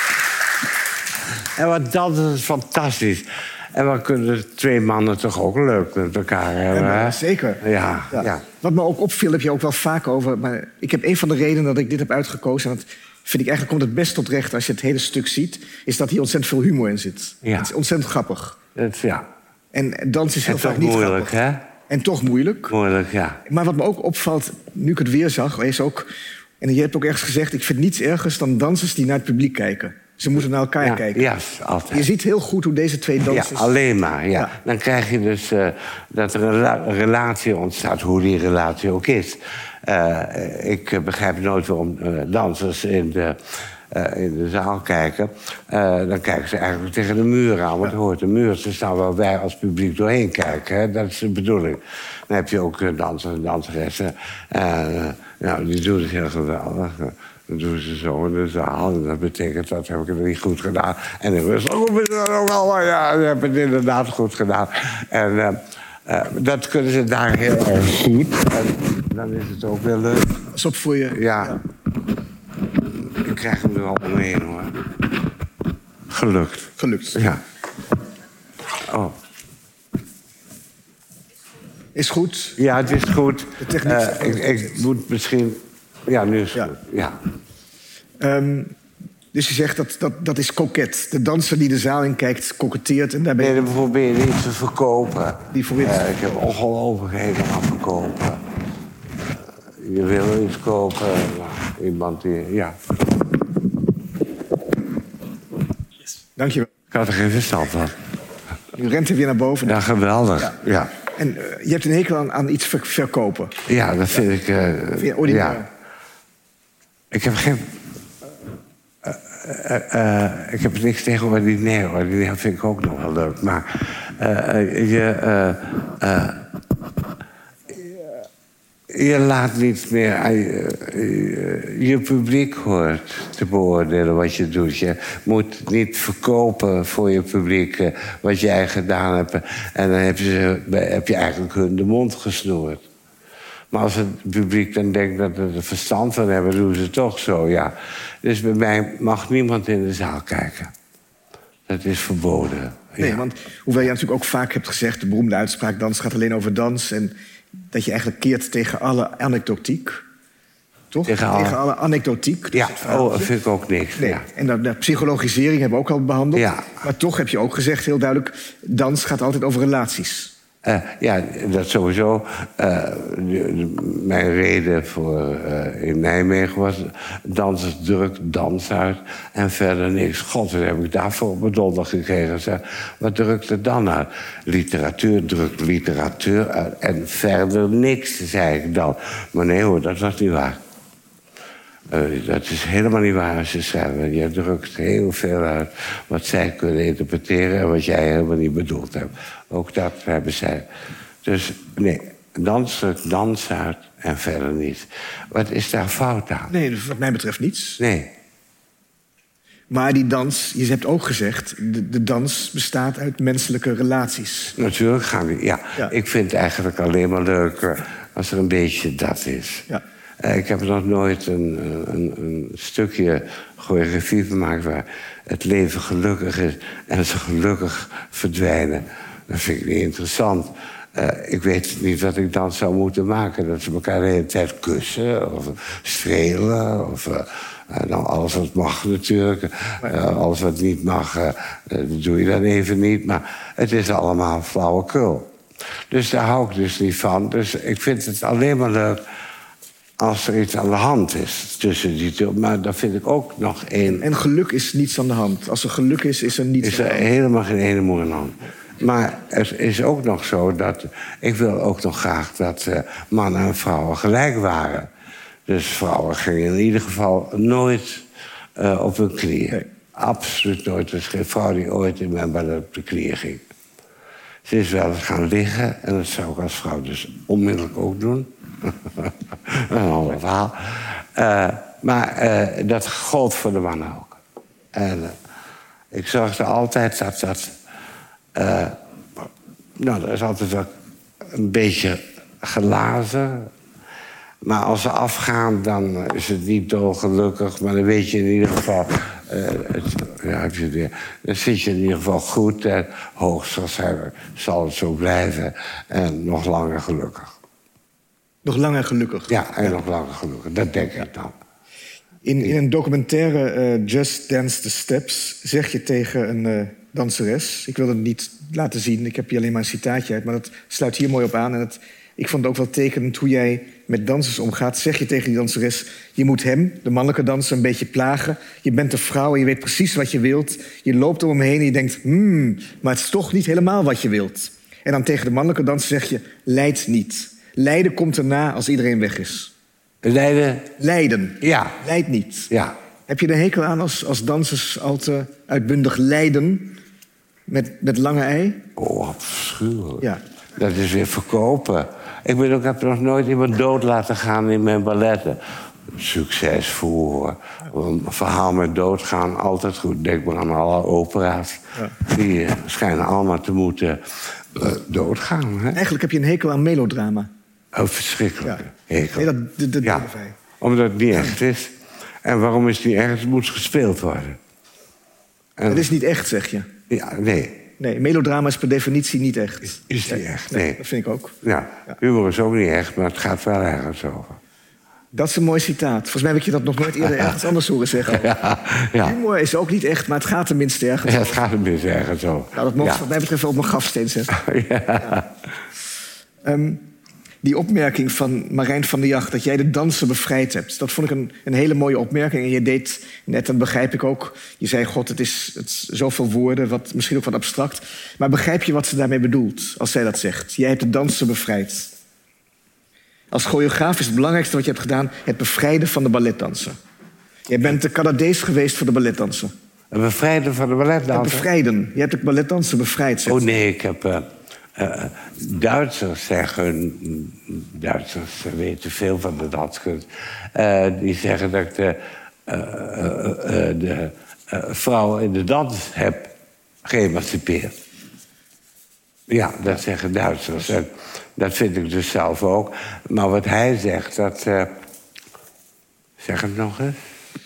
En wat dansen is fantastisch. En wat kunnen twee mannen toch ook leuk met elkaar hebben, Ja, hè? zeker. Ja, ja. Ja. Wat me ook opviel, heb je ook wel vaak over. Maar ik heb een van de redenen dat ik dit heb uitgekozen, en dat vind ik eigenlijk komt het best tot recht als je het hele stuk ziet, is dat hier ontzettend veel humor in zit. Ja. Het is ontzettend grappig. Het, ja. En dans is heel En vaak toch niet moeilijk, grappig. hè? En toch moeilijk. Moeilijk, ja. Maar wat me ook opvalt, nu ik het weer zag, is ook... En je hebt ook ergens gezegd, ik vind niets ergers dan dansers die naar het publiek kijken. Ze moeten naar elkaar Ja, kijken. ja, altijd. Je ziet heel goed hoe deze twee Ja, dansers... alleen maar, ja. Ja. Dan krijg je dus uh, dat er een rela- relatie ontstaat, hoe die relatie ook is. Uh, ik begrijp nooit waarom uh, dansers in de, uh, in de zaal kijken. Uh, dan kijken ze eigenlijk tegen de muur aan, want ja. hoort de muur. Ze staan wel wij als publiek doorheen kijken, hè? Dat is de bedoeling. Dan heb je ook uh, dansers en danseressen. Uh, nou, die doen het heel geweldig. Dan doen ze zo in de zaal. En dat betekent dat heb ik het niet goed gedaan. En dan is het ook allemaal, ja, je hebt het inderdaad goed gedaan. En uh, uh, dat kunnen ze daar heel erg goed. En dan is het ook wel leuk. Pas op voor je... Ja. ja. Ik krijg hem er al omheen, hoor. Gelukt. Gelukt. Ja. Oh. Is goed. Ja, het is goed. De techniek Uh, is ik, ik moet misschien... Ja, nu is het Ja. goed. Ja. Um, dus je zegt dat, dat dat is koket. De danser die de zaal in kijkt, koketteert. En daarbij... Nee, dan probeer je niet te verkopen. Die probeert- Uh, ik heb ongelooflijk helemaal aan verkopen. Uh, je wil iets kopen. Nou, iemand die... Ja. Dank je wel. Ik had er geen verstand van. U rent er weer naar boven. Ja, geweldig. Ja. Ja, ja. En uh, je hebt een hekel aan, aan iets ver- verkopen. ja dat vind ik... Uh, Vind je ordinair? ja. Ik heb geen... Uh, uh, uh, ik heb niks tegen ordinair. Ordinair vind ik ook nog wel leuk. Maar uh, je... Uh, uh, je laat niet meer aan je, uh, je publiek hoort te beoordelen wat je doet. Je moet niet verkopen voor je publiek uh, wat jij gedaan hebt. En dan heb je, heb je eigenlijk hun de mond gesnoerd. Maar als het publiek dan denkt dat ze er verstand van hebben, doen ze het toch zo, ja. Dus bij mij mag niemand in de zaal kijken. Dat is verboden. Nee, ja. want hoewel je natuurlijk ook vaak hebt gezegd... de beroemde uitspraak, dans gaat alleen over dans... en dat je eigenlijk keert tegen alle anekdotiek. Toch? Tegen alle- Tegen alle anekdotiek. Dus Ja, het verhaaltje. oh, dat vind ik ook niks. Nee. Ja. En de, de psychologisering hebben we ook al behandeld. Ja. Maar toch heb je ook gezegd, heel duidelijk... dans gaat altijd over relaties. Uh, ja, dat sowieso. Uh, de, de, mijn reden voor uh, in Nijmegen was... dansers druk, dans uit en verder niks. God, wat heb ik daarvoor op mijn donder gekregen. Zeg, wat drukt er dan uit? Literatuur drukt literatuur uit en verder niks, zei ik dan. Maar nee hoor, dat was niet waar. Uh, dat is helemaal niet waar als je schrijft. Je drukt heel veel uit wat zij kunnen interpreteren... en wat jij helemaal niet bedoeld hebt. Ook dat hebben zij. Dus nee, dans drukt dans uit en verder niet. Wat is daar fout aan? Nee, wat mij betreft niets. Nee. Maar die dans, je hebt ook gezegd... de, de dans bestaat uit menselijke relaties. Natuurlijk gaan die... Ja, Ja. ik vind het eigenlijk alleen maar leuker als er een beetje dat is. Ja. Uh, ik heb nog nooit een, een, een stukje choreografie gemaakt... waar het leven gelukkig is en ze gelukkig verdwijnen. Dat vind ik niet interessant. Uh, ik weet niet wat ik dan zou moeten maken. Dat ze elkaar de hele tijd kussen of strelen. Of, uh, uh, nou, alles wat mag natuurlijk. Uh, alles wat niet mag, uh, dat doe je dan even niet. Maar het is allemaal flauwekul. Dus daar hou ik dus niet van. Dus ik vind het alleen maar leuk... als er iets aan de hand is tussen die twee. Maar dan vind ik ook nog één... En geluk is niets aan de hand. Als er geluk is, is er niets is aan er de hand. helemaal geen ene moer aan de hand. Maar het is ook nog zo dat... ik wil ook nog graag dat uh, mannen en vrouwen gelijk waren. Dus vrouwen gingen in ieder geval nooit uh, op hun knieën. Nee. Absoluut nooit. Er is geen vrouw die ooit in mijn bed op de knieën ging. Ze is wel eens gaan liggen. En dat zou ik als vrouw dus onmiddellijk ook doen. Een ander verhaal. Uh, maar uh, dat gold voor de mannen ook. En uh, ik zorgde altijd dat dat... Uh, nou, er is altijd wel een beetje glazen. Maar als ze afgaan, dan is het niet dolgelukkig. Maar dan weet je in ieder geval... Uh, het, ja, heb je het weer. Dan zit je in ieder geval goed. En hoogstwaarschijnlijk zal het zo blijven. En nog langer gelukkig. Nog langer gelukkig? Ja, en ja. nog langer gelukkig. Dat denk ja. ik dan. In, in een documentaire, uh, Just Dance the Steps... zeg je tegen een uh, danseres... ik wil het niet laten zien, ik heb hier alleen maar een citaatje uit... maar dat sluit hier mooi op aan. En het, ik vond het ook wel tekenend hoe jij met dansers omgaat. Zeg je tegen die danseres... je moet hem, de mannelijke danser, een beetje plagen. Je bent een vrouw en je weet precies wat je wilt. Je loopt om hem heen en je denkt... hmm, maar het is toch niet helemaal wat je wilt. En dan tegen de mannelijke danser zeg je... lijd niet. Lijden komt erna als iedereen weg is. Lijden? Lijden. Ja. Lijd niet. Ja. Heb je er hekel aan als, als dansers al te uitbundig lijden met, met lange ei? Oh, wat verschuwelijk. Ja. Dat is weer verkopen. Ik, ben ook, ik heb nog nooit iemand dood laten gaan in mijn balletten. Succesvol, hoor. Een verhaal met doodgaan, altijd goed. Denk maar aan alle opera's. Ja. Die uh, schijnen allemaal te moeten uh, doodgaan. Hè? Eigenlijk heb je een hekel aan melodrama. Oh, verschrikkelijk. Ja. Hekel. Nee, dat, dat, dat ja, omdat het niet echt is. En waarom is het niet echt? Het moet gespeeld worden. En... Het is niet echt, zeg je? Ja, nee. Nee, melodrama is per definitie niet echt. Is, is niet echt, nee. nee. nee. Dat vind ik ook. Ja, ja, humor is ook niet echt, maar het gaat wel ergens over. Dat is een mooi citaat. Volgens mij heb ik je dat nog nooit eerder ergens anders horen zeggen. Ja, ja. Humor is ook niet echt, maar het gaat tenminste ergens ja, over. het gaat tenminste ergens over. Nou, dat mocht ja. wat mij betreft op mijn grafsteen zetten. ja. Ja. Um, die opmerking van Marijn van der Jacht... dat jij de danser bevrijd hebt... dat vond ik een, een hele mooie opmerking. En je deed net, en begrijp ik ook... je zei, god, het is, het is zoveel woorden, wat, misschien ook wat abstract. Maar begrijp je wat ze daarmee bedoelt, als zij dat zegt? Jij hebt de danser bevrijd. Als choreograaf is het belangrijkste wat je hebt gedaan... het bevrijden van de balletdanser. Jij bent de Canadees geweest voor de balletdanser. Een bevrijden van de balletdanser? Het bevrijden. Je hebt de balletdanser bevrijd. Oh nee, ik heb... Uh... Uh, Duitsers zeggen, Duitsers weten veel van de danskunst, uh, die zeggen dat ik de, uh, uh, uh, de uh, vrouw in de dans heb geëmancipeerd. Ja, dat zeggen Duitsers. En dat vind ik dus zelf ook. Maar wat hij zegt, dat... Uh, zeg het nog eens.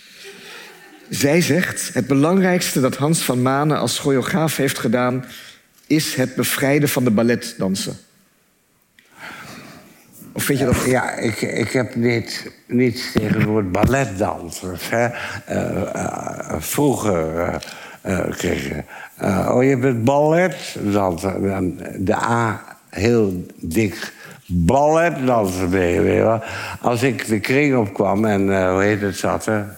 Zij zegt, het belangrijkste dat Hans van Manen als choreograaf heeft gedaan... is het bevrijden van de balletdansen. Of vind je dat... Ja, ik, ik heb niet, niets tegen het woord balletdansers. Hè. Uh, uh, vroeger uh, uh, kreeg je... Uh, oh, je bent balletdanser. Dan de A heel dik balletdanser ben je, weet je wel. Als ik de kring opkwam en, uh, hoe heet het, zat er...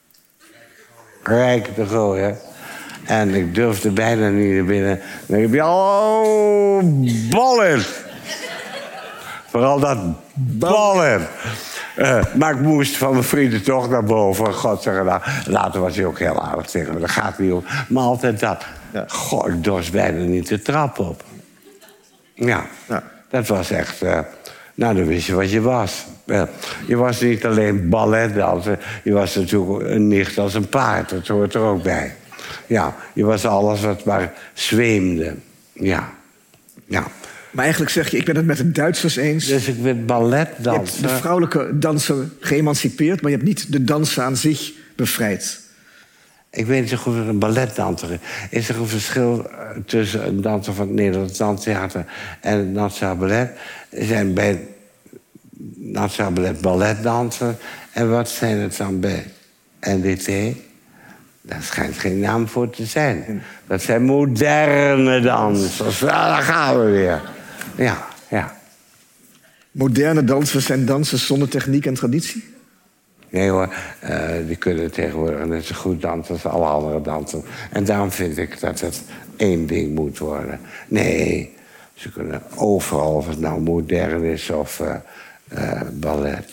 Rijk te gooien... En ik durfde bijna niet naar binnen. Dan heb je al ballen. Vooral dat ballen. Uh, maar ik moest van mijn vrienden toch naar boven. God zeggen, nou, later was hij ook heel aardig tegen me. Dat gaat niet om. Maar altijd dat. Ja. Goh, ik dorst bijna niet de trap op. Ja, ja. Dat was echt... Uh, nou, dan wist je wat je was. Uh, je was niet alleen balletdanser. Je was natuurlijk een nicht als een paard. Dat hoort er ook bij. Ja, je was alles wat maar zweemde. Ja. Ja. Maar eigenlijk zeg je, ik ben het met de Duitsers eens. Dus ik ben balletdanser. Je hebt de vrouwelijke danser geëmancipeerd... maar je hebt niet de danser aan zich bevrijd. Ik weet niet zo goed wat een balletdanser is. Is er een verschil tussen een danser van het Nederlands Danstheater... en het Nationaal Ballet? Er zijn bij het Nationaal Ballet balletdansers. En wat zijn het dan bij N D T? Daar schijnt geen naam voor te zijn. Dat zijn moderne dansers. Ja, daar gaan we weer. Ja, ja. Moderne dansers zijn dansers zonder techniek en traditie? Nee hoor, uh, die kunnen tegenwoordig net zo goed dansen als alle andere dansers. En daarom vind ik dat het één ding moet worden. Nee, ze kunnen overal, of het nou modern is of uh, uh, ballet...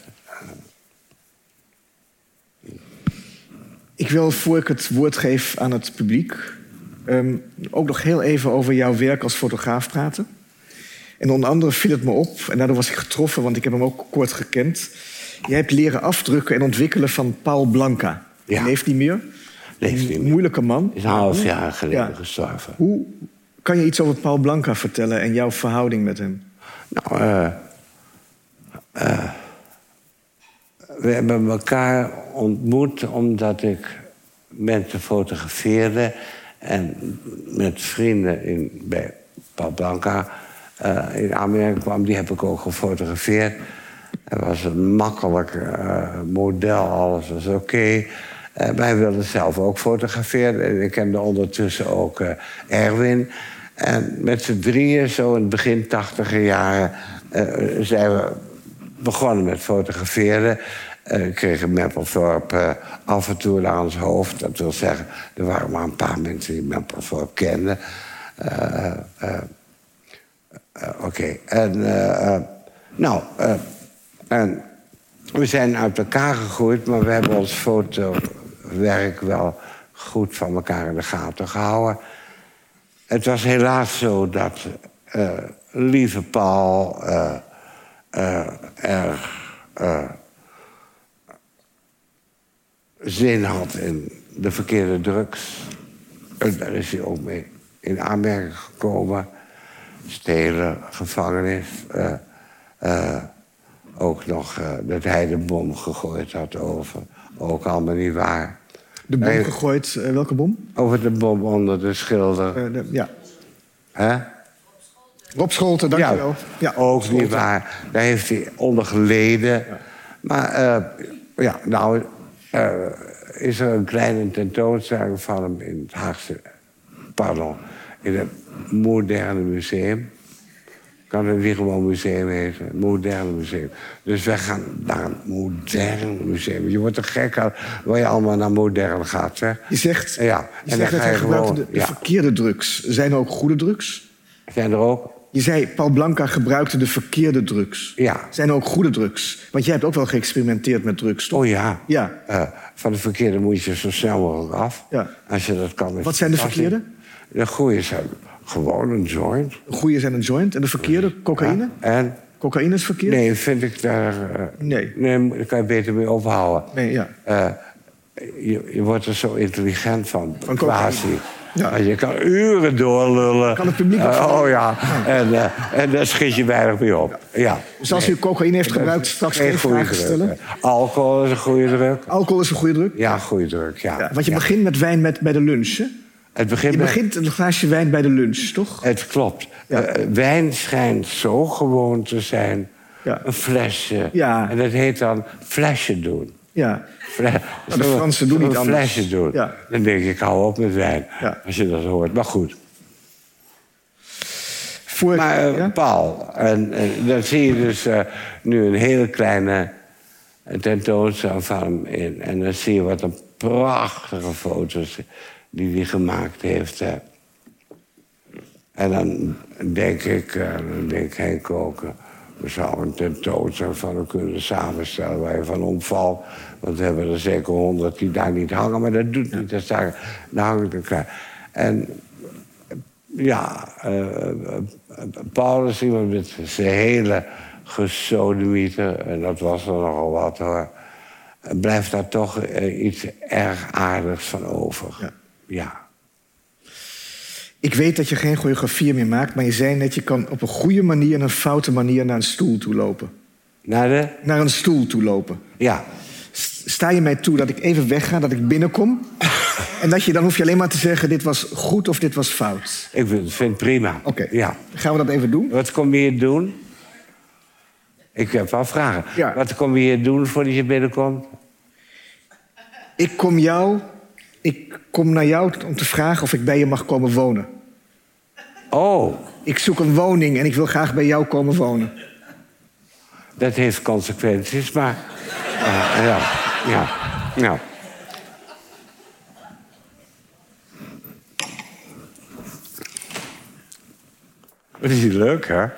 Ik wil, voor ik het woord geef aan het publiek... Um, ook nog heel even over jouw werk als fotograaf praten. En onder andere viel het me op, en daardoor was ik getroffen... want ik heb hem ook kort gekend. Jij hebt leren afdrukken en ontwikkelen van Paul Blanca. Ja. Hij leeft niet meer. Leeft niet meer. Een moeilijke man. Is een half jaar geleden ja. gestorven. Hoe kan je iets over Paul Blanca vertellen en jouw verhouding met hem? Nou, uh, uh, we hebben elkaar ontmoet omdat ik mensen fotografeerde... en met vrienden in, bij Paul Blanca uh, in Amerika kwam. Die heb ik ook gefotografeerd. Hij was een makkelijk uh, model, alles was oké. Okay. Uh, maar hij wilde zelf ook fotograferen. En ik kende ondertussen ook uh, Erwin. En met z'n drieën, zo in het begin tachtiger jaren... Uh, zijn we begonnen met fotograferen. Uh, kregen Mapplethorpe uh, af en toe naar ons hoofd. Dat wil zeggen, er waren maar een paar mensen die Mapplethorpe kenden. Uh, uh, uh, uh, Oké. Okay. En, uh, uh, nou, uh, en we zijn uit elkaar gegroeid, maar we hebben ons fotowerk wel goed van elkaar in de gaten gehouden. Het was helaas zo dat uh, lieve Paul uh, uh, erg uh, zin had in de verkeerde drugs. En daar is hij ook mee in aanmerking gekomen. Stelen, gevangenis. Uh, uh, ook nog uh, dat hij de bom gegooid had over. Ook allemaal niet waar. De bom hij, gegooid, uh, welke bom? Over de bom onder de schilder. Uh, de, ja. Hè? Rob Scholten, dankjewel. Ja, ja, ook Scholten. Niet waar. Daar heeft hij onder geleden. Ja. Maar uh, ja, nou uh, is er een kleine tentoonstelling van hem in het Haagse... Pardon, in het Moderne Museum. Kan het niet gewoon museum heten? Het Moderne Museum. Dus wij gaan naar een modern museum. Je wordt er gek aan waar je allemaal naar modern gaat, zeg. Je zegt, ja. je en zegt dat hij gebruikte de, de ja. verkeerde drugs. Zijn er ook goede drugs? Zijn er ook? Je zei, Paul Blanca gebruikte de verkeerde drugs. Ja. Zijn er ook goede drugs? Want jij hebt ook wel geëxperimenteerd met drugs, toch? Oh ja. Ja. Uh, van de verkeerde moet je zo snel mogelijk af. Ja. Als je dat kan. Wat zijn de verkeerde? De goede zijn gewoon een joint. De goede zijn een joint. En de verkeerde, cocaïne? Ja. En? Cocaïne is verkeerd? Nee, vind ik daar... Uh, nee. Nee, daar kan je beter mee overhouden. Nee, ja. Uh, je, je wordt er zo intelligent van, van quasi. Ja. Je kan uren doorlullen. Kan het publiek uh, Oh ja, ja. En, uh, en daar schiet je weinig mee op. Ja. Ja. Dus als nee. u cocaïne heeft gebruikt, straks geen vragen stellen? Alcohol is een goede druk. Alcohol is een goede druk? Ja, goede druk, ja. ja want je ja. begint met wijn met, bij de lunch, hè? Het begint je met... begint een glaasje wijn bij de lunch, toch? Het klopt. Ja. Uh, wijn schijnt zo gewoon te zijn. Ja. Een flesje. Ja. En dat heet dan flesje doen. Ja. Fle nou, de Fransen doen niet een anders. flesje doen. Ja. Dan denk ik, ik hou op met wijn. Ja. Als je dat hoort. Maar goed. Voor, maar uh, ja? Paul, en, en dan zie je dus uh, nu een hele kleine tentoonstelling van hem in. En dan zie je wat een prachtige foto's die hij gemaakt heeft. Uh. En dan denk ik, uh, dan denk Henk ook... Uh, we zouden een tentoonstelling van hem kunnen samenstellen waar je van omvalt. Want we hebben er zeker honderd die daar niet hangen. Maar dat doet niet, dat daar, daar hangt het klaar. En ja, uh, Paul is iemand met zijn hele gesodemieter. En dat was er nogal wat hoor. Blijft daar toch uh, iets erg aardigs van over. Ja. Ja. Ik weet dat je geen choreografie meer maakt, maar je zei net... je kan op een goede manier en een foute manier naar een stoel toe lopen. Naar de? Naar een stoel toe lopen. Ja. Sta je mij toe dat ik even wegga, dat ik binnenkom... en dat je, dan hoef je alleen maar te zeggen... dit was goed of dit was fout? Ik vind het prima. Oké, okay. Ja. Gaan we dat even doen? Wat kom je hier doen? Ik heb wel vragen. Ja. Wat kom je hier doen voordat je binnenkomt? Ik kom jou... Ik kom naar jou om te vragen of ik bij je mag komen wonen. Oh. Ik zoek een woning en ik wil graag bij jou komen wonen. Dat heeft consequenties, maar... Uh, ja, ja, ja. Dat is leuk, hè?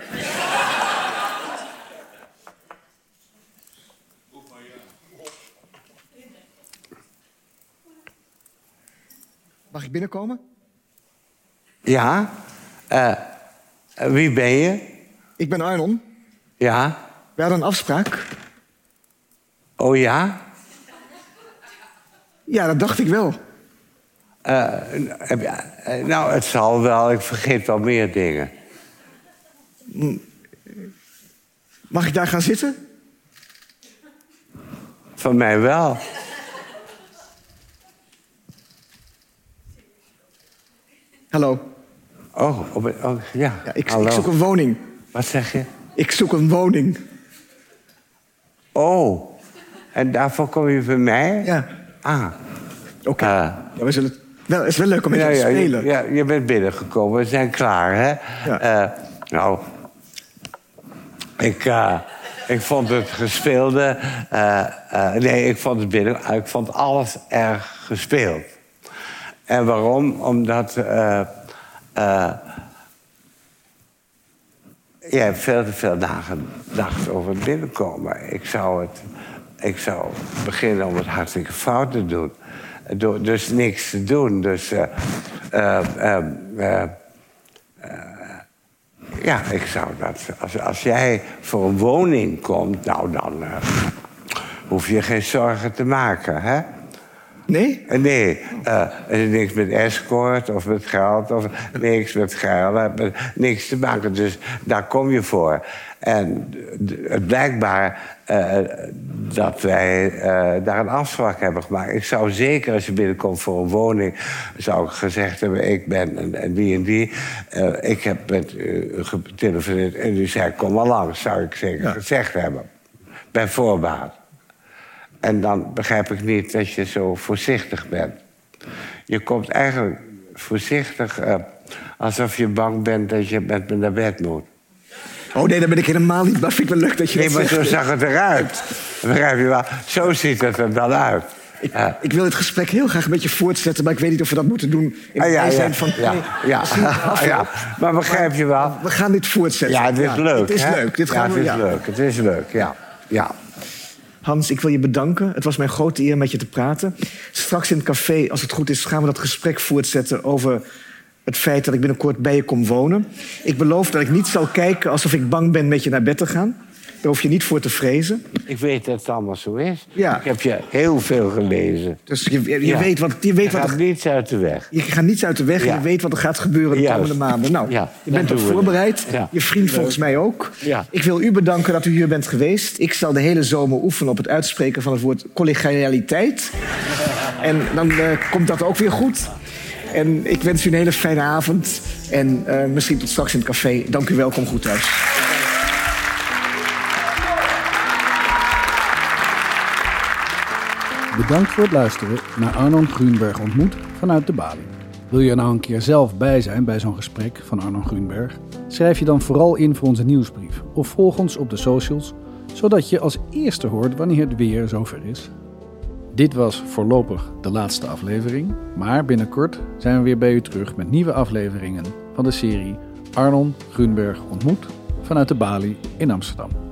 Mag ik binnenkomen? Ja. Uh, wie ben je? Ik ben Arnon. Ja. We hadden een afspraak. Oh ja? Ja, dat dacht ik wel. Uh, nou, het zal wel. Ik vergeet wel meer dingen. Mag ik daar gaan zitten? Van mij wel. Hallo. Oh, op, oh ja. Ja, ik, Hallo. ik zoek een woning. Wat zeg je? Ik zoek een woning. Oh, en daarvoor kom je bij mij? Ja. Ah. Oké. Okay. Uh, ja, we zullen... Wel, het is wel leuk om met ja, je te ja, spelen. Ja, je bent binnengekomen. We zijn klaar, hè? Ja. Uh, nou, ik, uh, ik vond het gespeelde... Uh, uh, nee, ik vond het binnen... Ik vond alles erg gespeeld. En waarom? Omdat... Uh, uh, jij hebt veel te veel nagedacht over het binnenkomen. Ik zou, het, ik zou beginnen om het hartstikke fout te doen. Do, dus niks te doen. Dus uh, uh, uh, uh, uh, ja, ik zou dat... Als, als jij voor een woning komt, nou dan uh, hoef je geen zorgen te maken, hè? Nee? Nee, uh, er is niks met escort of met geld of niks met geld, met niks te maken. Dus daar kom je voor. En het blijkbaar uh, dat wij uh, daar een afspraak hebben gemaakt. Ik zou zeker, als je binnenkomt voor een woning, zou ik gezegd hebben, ik ben en, en die en die. Uh, ik heb met u getelefoneerd en u zei, kom maar langs, zou ik zeker ja. gezegd hebben. Bij voorbaat. En dan begrijp ik niet dat je zo voorzichtig bent. Je komt eigenlijk voorzichtig uh, alsof je bang bent dat je met me naar bed moet. Oh nee, dat ben ik helemaal niet. Maar vind ik wel leuk dat je nee, dat maar zegt. zo zag het eruit. Begrijp je wel? Zo ziet het er dan uit. Ik, uh, ik wil het gesprek heel graag een beetje voortzetten... maar ik weet niet of we dat moeten doen in het bijzijn ah, ja, ja, van... Ja, nee, ja, ja. Maar begrijp je wel? We gaan dit voortzetten. Ja, het is ja, leuk. Het is hè? leuk. Dit ja, gaan het we, is ja. leuk. Het is leuk, ja. ja. Hans, ik wil je bedanken. Het was mijn grote eer met je te praten. Straks in het café, als het goed is, gaan we dat gesprek voortzetten... over het feit dat ik binnenkort bij je kom wonen. Ik beloof dat ik niet zal kijken alsof ik bang ben met je naar bed te gaan. Daar hoef je niet voor te vrezen. Ik weet dat het allemaal zo is. Ja. Ik heb je heel veel gelezen. Dus je, je ja. weet wat... Je, weet je wat gaat er, niets uit de weg. je gaat niets uit de weg ja. en je weet wat er gaat gebeuren de Juist. komende maanden. Nou, ja, je bent erop voorbereid. Ja. Je vriend volgens mij ook. Ja. Ik wil u bedanken dat u hier bent geweest. Ik zal de hele zomer oefenen op het uitspreken van het woord collegialiteit. En dan uh, komt dat ook weer goed. En ik wens u een hele fijne avond. En uh, misschien tot straks in het café. Dank u wel, kom goed thuis. Bedankt voor het luisteren naar Arnon Grunberg ontmoet vanuit de Bali. Wil je er nou een keer zelf bij zijn bij zo'n gesprek van Arnon Grunberg? Schrijf je dan vooral in voor onze nieuwsbrief of volg ons op de socials, zodat je als eerste hoort wanneer het weer zover is. Dit was voorlopig de laatste aflevering, maar binnenkort zijn we weer bij u terug met nieuwe afleveringen van de serie Arnon Grunberg ontmoet vanuit de Bali in Amsterdam.